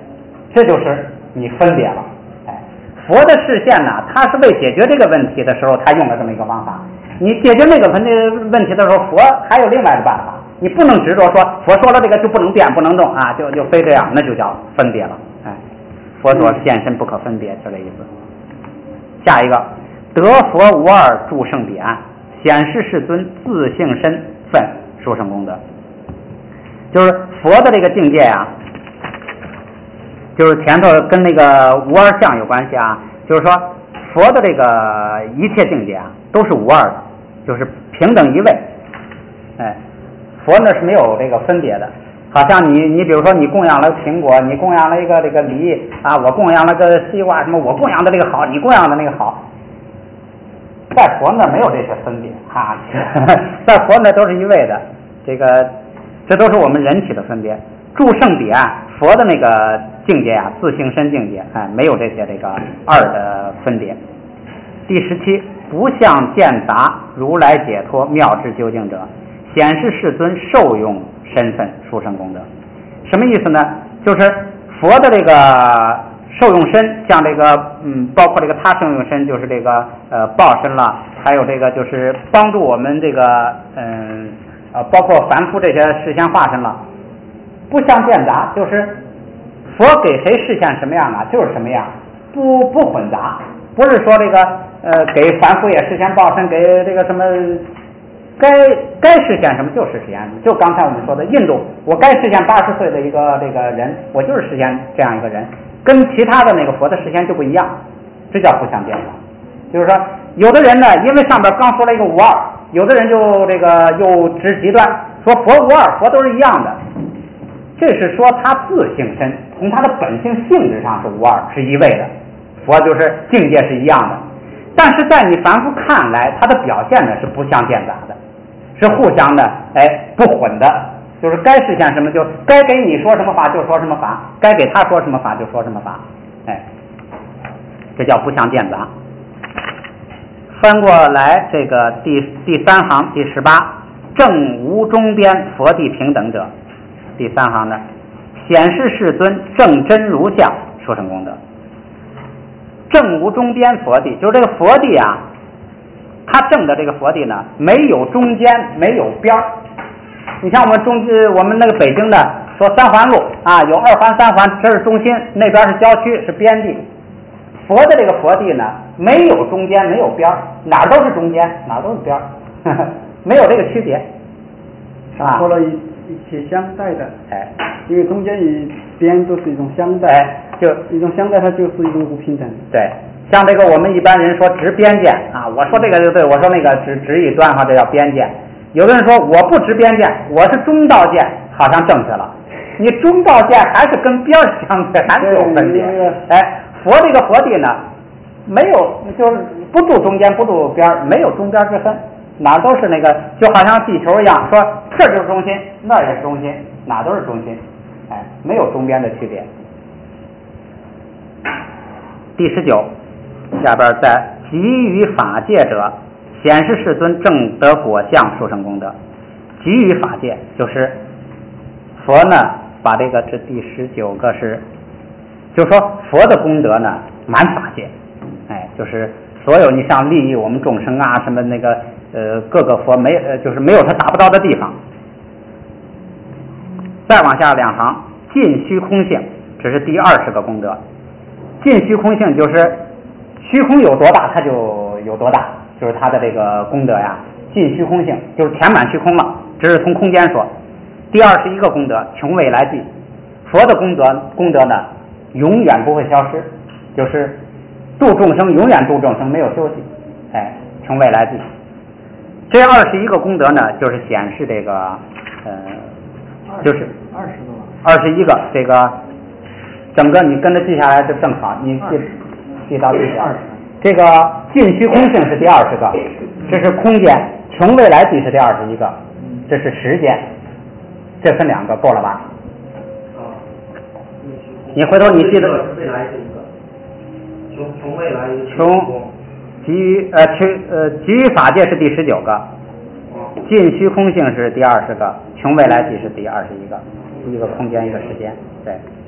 这就是你分别了。哎，佛的视线呢，他是为解决这个问题的时候，他用了这么一个方法。你解决那个问题问题的时候，佛还有另外的办法。你不能执着说佛说了这个就不能变不能动啊，就就非这样，那就叫分别了。哎，佛说现身不可分别，就这意思。下一个，得佛无二住圣彼岸，显示世尊自性身分殊胜功德。就是佛的这个境界啊，就是前头跟那个无二相有关系啊。就是说佛的这个一切境界啊，都是无二的，就是平等一位。哎，佛呢是没有这个分别的。好像你你比如说你供养了苹果，你供养了一个这个梨啊，我供养了个西瓜什么，我供养的这个好，你供养的那个好，在佛那没有这些分别啊，在佛那都是一位的。这个这都是我们人体的分别。住圣彼岸，佛的那个境界啊，自性身境界，哎，没有这些这个二的分别。第十七，不相见杂，如来解脱妙智究竟者，显示世尊受用身份殊胜功德。什么意思呢？就是佛的这个受用身，像这个嗯，包括这个他受用身，就是这个呃报身了，还有这个就是帮助我们这个嗯呃包括凡夫这些视现化身了。不相见杂，就是佛给谁视现什么样啊，就是什么样，不不混杂，不是说这个呃给凡夫也视现报身，给这个什么该该实现什么就实现什么。就刚才我们说的印度，我该实现八十岁的一个这个人，我就是实现这样一个人，跟其他的那个佛的实现就不一样，这叫不相见杂。就是说有的人呢，因为上边刚说了一个无二，有的人就这个又直极端，说佛无二，佛都是一样的。这是说他自性身从他的本性性质上是无二，是一位的，佛就是境界是一样的。但是在你凡夫看来，他的表现呢是不相见杂的，是互相的哎不混的，就是该实现什么就该给你说什么法就说什么法，该给他说什么法就说什么法，哎，这叫不相见杂。翻过来这个第第三行第十八，正无中边佛地平等者。第三行呢，显示世尊正真如相殊胜功德。正无中边佛地，就是这个佛地啊，它正的这个佛地呢，没有中间，没有边儿。你像我们中我们那个北京的说三环路啊，有二环三环，这是中心，那边是郊区，是边地。佛的这个佛地呢，没有中间，没有边儿，哪儿都是中间，哪儿都是边儿，呵呵，没有这个区别， 啊，说了一一切相待的， 哎， 因为中间与边都是一种相待， 哎，就一种相待，它就是一种不平等。 对，像这个我们一般人说执边界啊，我说这个就对，我说那个执执一端哈，这叫边界。有的人说我不执边界，我是中道界，好像正确了。你中道界还是跟边相对，还是有分别。哎，佛这个佛地呢，没有就是不住中间，不住边，没有中间之分。哪都是那个，就好像地球一样，说这就是中心，那也是中心，哪都是中心，哎，没有中间的区别。第十九，下边在给予法界者，显示世尊正得果相殊胜功德。给予法界就是佛呢，把这个这第十九个是，就是说佛的功德呢满法界，哎，就是所有你像利益我们众生啊，什么那个。呃，各个佛没呃，就是没有他达不到的地方。再往下两行，尽虚空性，这是第二十个功德。尽虚空性就是虚空有多大，它就有多大，就是它的这个功德呀。尽虚空性就是填满虚空了，这是从空间说。第二十一个功德，穷未来际，佛的功德功德呢，永远不会消失，就是度众生，永远度众生，没有休息。哎，穷未来际。这二十一个功德呢，就是显示这个，呃，就是二十个， 二十一个这个，整个你跟着记下来就正好，你记记到第二十。这个尽虚空性是第二十个，这是空间；穷未来际是第二十一个，这是时间。这分两个，够了吧？你回头你记得。 未来是一个，穷穷未来穷。给予呃去呃给予法界是第十九个，尽虚空性是第二十个，穷未来际是第二十一个，一个空间一个时间，对。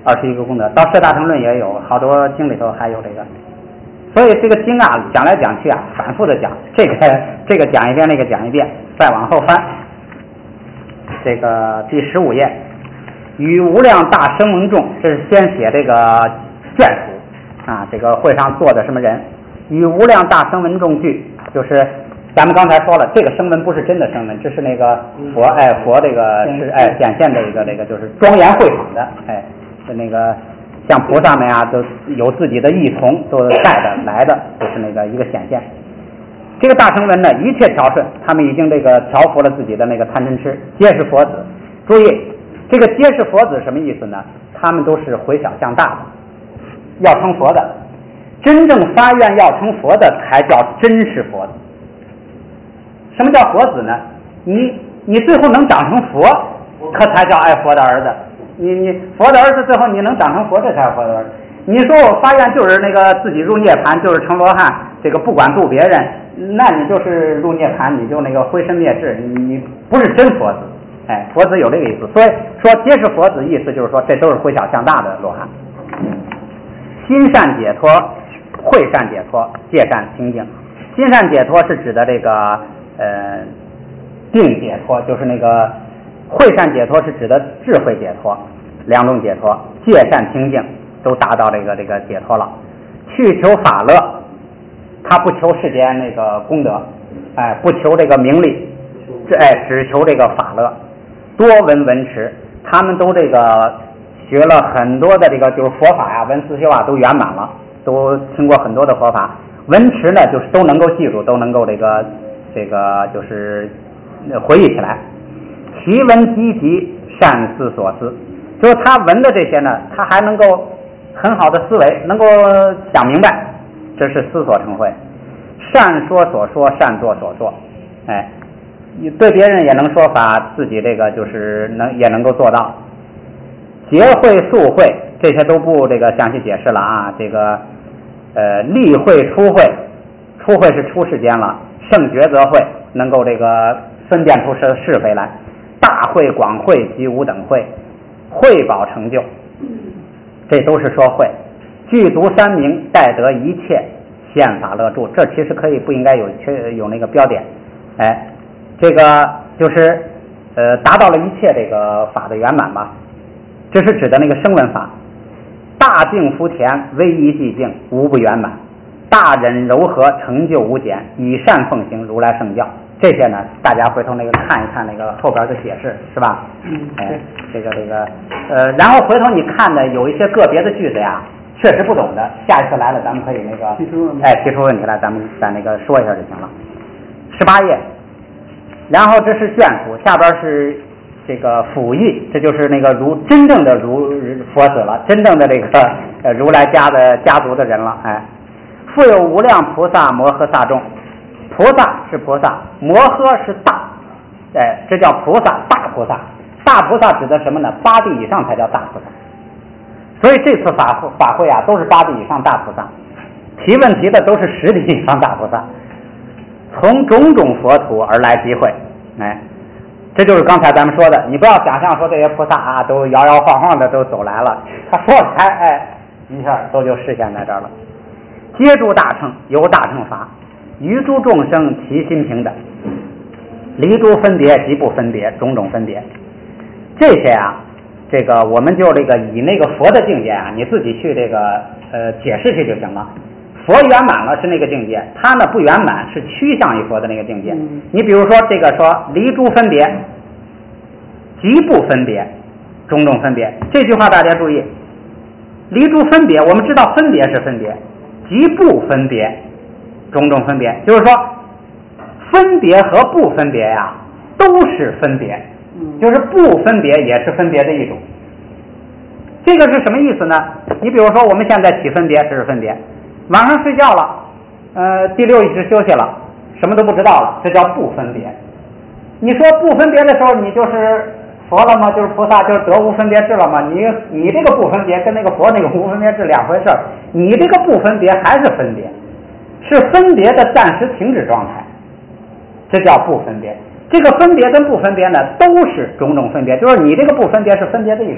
二十一个功德，到《摄大乘论》也有，好多经里头还有这个。所以这个经啊，讲来讲去啊，反复的讲，这个这个讲一遍，那个讲一遍，再往后翻，这个第十五页，与无量大声闻众，这是先写这个眷属啊，这个会上坐的什么人，与无量大声闻众聚，就是咱们刚才说了，这个声闻不是真的声闻，这是那个佛哎佛这个是哎显现的一个这个就是庄严会场的哎，是那个。像菩萨们啊，都有自己的义从，都带着来的，就是那个一个显现。这个大乘闻呢，一切调顺，他们已经这个调服了自己的那个贪嗔痴，皆是佛子。注意，这个皆是佛子什么意思呢？他们都是回小向大的，要成佛的。真正发愿要成佛的，才叫真是佛子。什么叫佛子呢？你你最后能长成佛，可才叫爱佛的儿子。你你佛的儿子最后你能长成佛，这才是佛的儿子。你说我发愿就是那个自己入涅盘，就是成罗汉，这个不管度别人，那你就是入涅盘，你就那个灰身灭智，你你不是真佛子。哎，佛子有这个意思，所以说皆是佛子，意思就是说这都是回小向大的罗汉。心善解脱，慧善解脱，戒善清净。心善解脱是指的这个呃定解脱，就是那个。慧善解脱是指的智慧解脱，两种解脱，戒善清净都达到这个这个解脱了。去求法乐，他不求世间那个功德，哎，不求这个名利，哎，只求这个法乐。多闻闻持，他们都这个学了很多的这个就是佛法呀、文思修啊都圆满了，都听过很多的佛法。闻持呢，就是都能够记住，都能够这个这个就是回忆起来。其闻积极，善思所思，就是他闻的这些呢，他还能够很好的思维，能够想明白，这是思所成慧。善说所说，善做所做，哎，对别人也能说法，自己这个就是能也能够做到。结会速会，这些都不这个详细解释了啊。这个呃，立会出会，出会是出世间了，胜抉择会，能够这个分辨出是是非来。大会广会及无等会，会宝成就，这都是说会。具足三明，待得一切现法乐住，这其实可以不应该有缺有那个标点，哎，这个就是呃达到了一切这个法的圆满吧。这是指的那个声闻法。大净福田，威仪寂静，无不圆满。大忍柔和，成就无减，以善奉行，如来圣教。这些呢，大家回头那个看一看那个后边的解释，是吧？ 嗯， 哎，这个这个呃，然后回头你看的有一些个别的句子呀，确实不懂的，下一次来了咱们可以那个提出哎提出问题来，咱们再那个说一下就行了。十八页，然后这是眷属，下边是这个辅义，这就是那个如真正的如佛子了，真正的这个呃如来家的家族的人了，哎，复有无量菩萨摩诃萨众。菩萨是菩萨，摩诃是大，哎，这叫菩萨，大菩萨。大菩萨指的什么呢？八地以上才叫大菩萨。所以这次法法会啊，都是八地以上大菩萨，提问题的都是十地以上大菩萨，从种种佛土而来集会，哎，这就是刚才咱们说的，你不要想象说这些菩萨啊都摇摇晃晃的都走来了，他说来，哎，一下都就实现在这儿了。接住大乘，有大乘法。于诸众生其心平等，离诸分别即不分别，种种分别，这些啊，这个我们就这个以那个佛的境界啊，你自己去这个呃解释去就行了。佛圆满了是那个境界，他呢不圆满是趋向于佛的那个境界。 嗯、 你比如说这个说离诸分别，即不分别，种种分别，这句话大家注意，离诸分别，我们知道分别是分别，即不分别。种种分别，就是说分别和不分别呀都是分别，就是不分别也是分别的一种。这个是什么意思呢？你比如说我们现在起分别，这是分别，晚上睡觉了，呃第六意识休息了，什么都不知道了，这叫不分别。你说不分别的时候，你就是佛了吗？就是菩萨，就是得无分别智了吗？你你这个不分别跟那个佛那个无分别智两回事，你这个不分别还是分别，是分别的暂时停止状态，这叫不分别。这个分别跟不分别呢，都是种种分别，就是你这个不分别是分别的一种，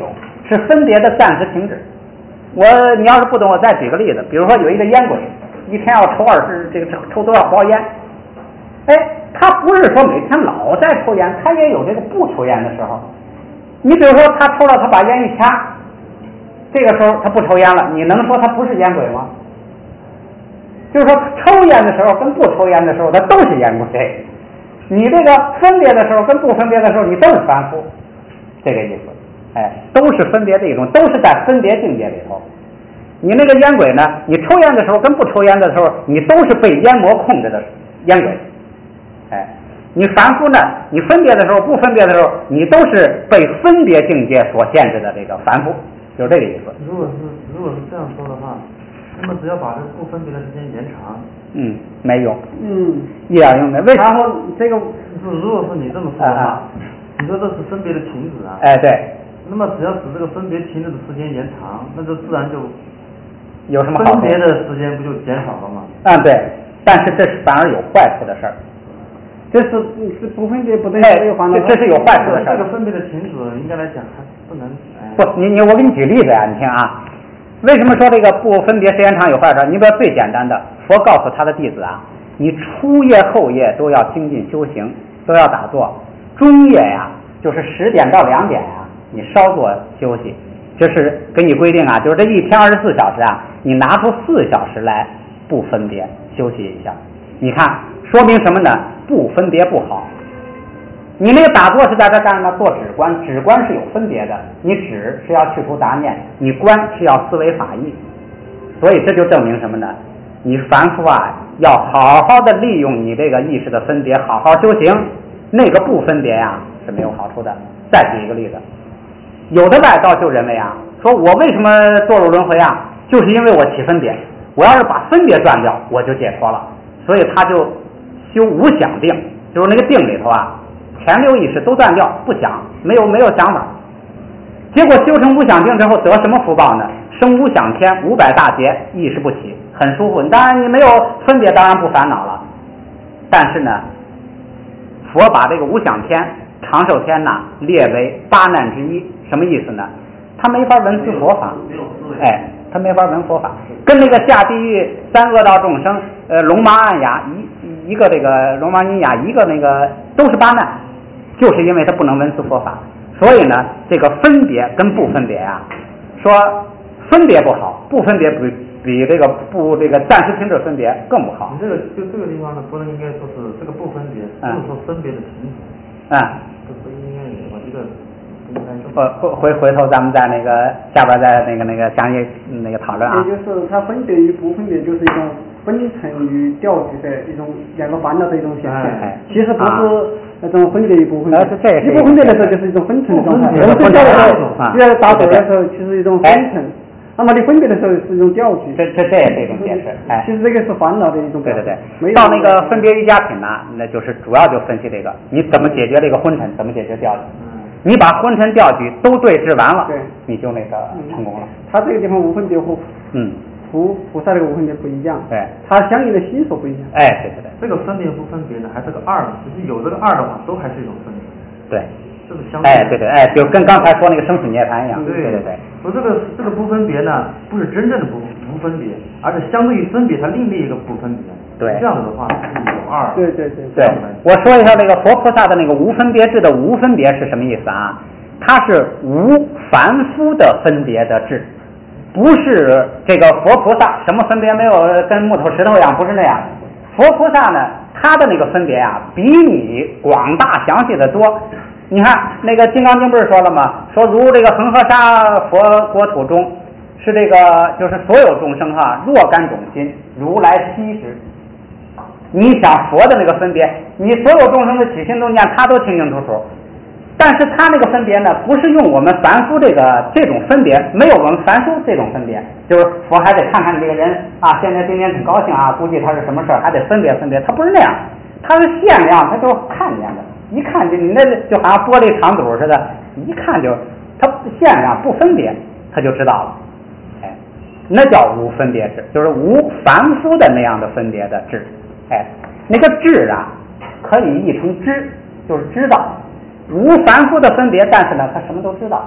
是分别的暂时停止。我你要是不懂，我再举个例子，比如说有一个烟鬼，一天要抽二十这个抽多少包烟，哎，他不是说每天老在抽烟，他也有这个不抽烟的时候。你比如说他抽了，他把烟一掐，这个时候他不抽烟了，你能说他不是烟鬼吗？就是说抽烟的时候跟不抽烟的时候，他都是烟鬼。你这个分别的时候跟不分别的时候，你都是凡夫，这个意思。哎，都是分别的一种，都是在分别境界里头。你那个烟鬼呢，你抽烟的时候跟不抽烟的时候，你都是被烟魔控制的烟鬼。哎，你凡夫呢，你分别的时候不分别的时候，你都是被分别境界所限制的这个凡夫，就是这个意思。 如果是如果是这样说的话，那么只要把这不分别的时间延长， 嗯，没用， 嗯， 一点用没有。为什么？ 这个是如果是你这么说的话，啊、你说这是分别的停止啊？ 哎，对。 那么只要使这个分别停止的时间延长，那就自然就有什么好处？ 分别的时间不就减少了吗？ 啊、嗯，对。但是这是反而有坏处的事儿。 这是是不分别不等于哎， 没有烦恼。 这是有坏处的事儿。 这个分别的停止应该来讲还不能。哎、 不，你你我给你举例子呀，你听啊。为什么说这个不分别时间长有坏处？你比如最简单的，佛告诉他的弟子啊，你初夜后夜都要精进修行，都要打坐，中夜呀，就是十点到两点呀，你稍作休息。这是给你规定啊，就是这一天二十四小时啊，你拿出四小时来不分别休息一下。你看，说明什么呢？不分别不好。你那个打坐是在这干什么？做止观，止观是有分别的。你止是要去除杂念，你观是要思维法义。所以这就证明什么呢？你凡夫啊，要好好的利用你这个意识的分别，好好修行。那个不分别呀、啊、是没有好处的。再举一个例子，有的外道就认为啊，说我为什么堕入轮回啊，就是因为我起分别。我要是把分别断掉，我就解脱了。所以他就修无想定，就是那个定里头啊。前六意识都断掉，不想，没有没有想法，结果修成无想定之后得什么福报呢？生无想天，五百大劫，意识不起，很舒服。当然你没有分别，当然不烦恼了。但是呢，佛把这个无想天、长寿天呐列为八难之一，什么意思呢？他没法闻思佛法，哎，他没法闻佛法，跟那个下地狱三恶道众生，呃，龙盲暗哑一一个这个龙盲阴哑，一个那个都是八难。就是因为他不能闻思佛法，所以呢，这个分别跟不分别啊，说分别不好，不分别比比这个不这个暂时停止分别更不好。 你这个就这个地方呢，不能应该说是这个不分别，不是说分别的停止。 嗯。 这不应该有，我觉得应该说。 回回回头咱们在那个下边再那个那个详细那个讨论啊。 也就是它分别与不分别，就是一种分层与调举的一种两个烦恼的一种显现。 哎、 其实不是。啊那种分别与不分别， 一不分别的时候就是一种分层的状态。我们睡觉的时候，就在打盹的时候，其实一种分层。那么你分别的时候是一种调举。 这这这也是一种解释。哎， 其实这个是烦恼的一种。 对对对。到那个分别瑜伽品呢，那就是主要就分析这个，你怎么解决这个昏沉，怎么解决调举。你把昏沉调举都对治完了， 对， 你就那个成功了。 他这个地方无分别和嗯。 菩菩萨这个无分别不一样， 对， 它相应的心所不一样。 哎，对对对， 这个分别不分别呢，还是个二，其实有这个二的话，都还是一种分别。 对， 这是相对。 哎，对对，哎，就跟刚才说那个生死涅槃一样。 对对对对。 说这个这个不分别呢，不是真正的不不分别，而是相对于分别，它另立一个不分别。 对。 这样子的话是有二。 对对对。 对，我说一下这个佛菩萨的那个无分别智的无分别是什么意思啊？它是无凡夫的分别的智。不是这个佛菩萨什么分别没有，跟木头石头一样，不是那样。佛菩萨呢，他的那个分别啊，比你广大详细的多。你看那个《金刚经》不是说了吗？说如这个恒河沙佛国土中，是这个就是所有众生哈、啊，若干种心，如来悉知。你想佛的那个分别，你所有众生的起心动念，他都清清楚楚。但是他那个分别呢，不是用我们凡夫这个这种分别，没有我们凡夫这种分别，就是佛还得看看你这个人啊，现在今天挺高兴啊，估计他是什么事儿，还得分别分别，他不是那样，他是限量，他就看见的，一看就你那就好像玻璃长堵似的，一看就他限量不分别，他就知道了，哎，那叫无分别智，就是无凡夫的那样的分别的智，哎，那个智啊，可以译成知，就是知道。无凡夫的分别，但是呢，他什么都知道。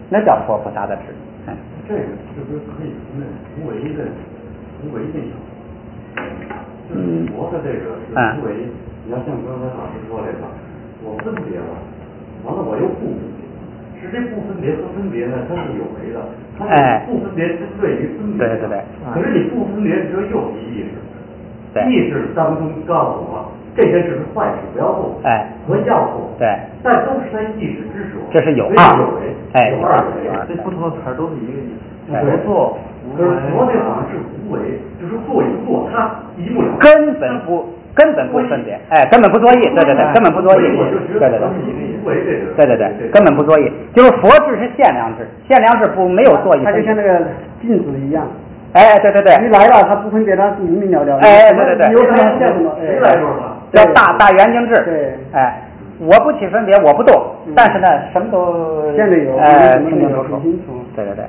那叫佛菩萨的智。哎， 这个是不是可以从那无为的无为这种？就是佛的这个是无为，你要像刚才老师说这个，我分别了，完了我又不分别，实际不分别和分别呢，它是有为的，它是不分别针对于分别的， 对对对。 可是你不分别之后又是意识， 对， 意识当中告诉我这件事是坏事，不要做， 哎， 和要做， 对， 但都是在意识之中， 这是有二， 有为， 哎， 有二为， 这不同的词儿都是一个意思。 对不做， 可是佛这好像是无为，就是做一做，它一目了然， 根本不根本不分别，哎，根本不作意，对对对，根本不作意，对对对， 无为这个， 对对对，根本不作意，就是佛智是限量智，限量智不没有作意， 它就像那个镜子一样。 哎，对对对， 你来了，它不分别，它是明明了了。 哎，对对对， 你有什么像什么？ 谁来说嘛？ 叫大大圆镜智。 对， 哎，我不起分别，我不动，但是呢，什么都见得有， 哎， 清清清楚楚。 清楚。 对对对。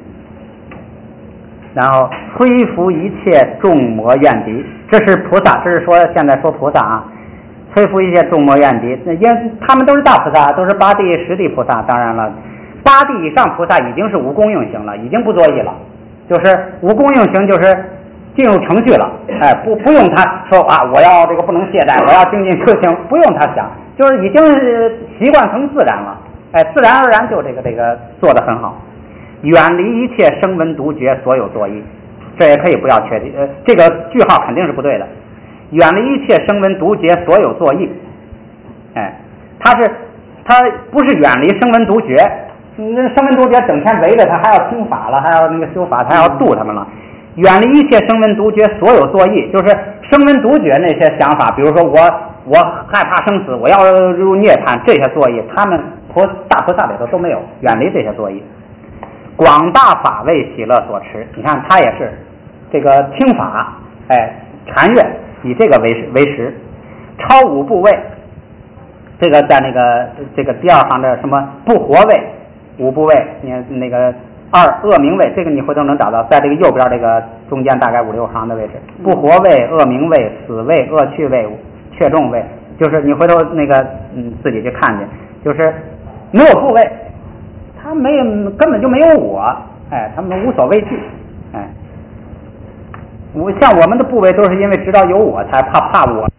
然后恢复一切众魔怨敌，这是菩萨，这是说现在说菩萨啊，恢复一切众魔怨敌，因为他们都是大菩萨，都是八地十地菩萨。当然了，八地以上菩萨已经是无功用行了，已经不作意了，就是无功用行，就是进入程序了。哎，不不用他说啊，我要这个不能懈怠，我要精进修行，不用他想，就是已经习惯成自然了。哎，自然而然就这个这个做得很好。远离一切声闻独觉所有作意，这也可以不要确定，呃，这个句号肯定是不对的。远离一切声闻独觉所有作意，哎，他是他不是远离声闻独觉，那声闻独觉整天围着他，还要听法了，还要那个修法，还要度他们了。远离一切声闻独觉所有作意，就是声闻独觉那些想法，比如说我我害怕生死，我要入涅槃，这些作意，他们菩大菩萨里头都没有，远离这些作意。广大法为喜乐所持，你看他也是这个听法，哎，禅悦以这个为为食，超五部位，这个在那个这个第二行的什么不活位五部位，你那个二恶名位，这个你回头能找到，在这个右边这个中间大概五六行的位置，不活位、恶名位、死位、恶趣位、确重位，就是你回头那个嗯自己去看去，就是没有部位。他没有，根本就没有我，哎，他们无所畏惧，哎，我像我们的部位都是因为知道有我才怕怕我。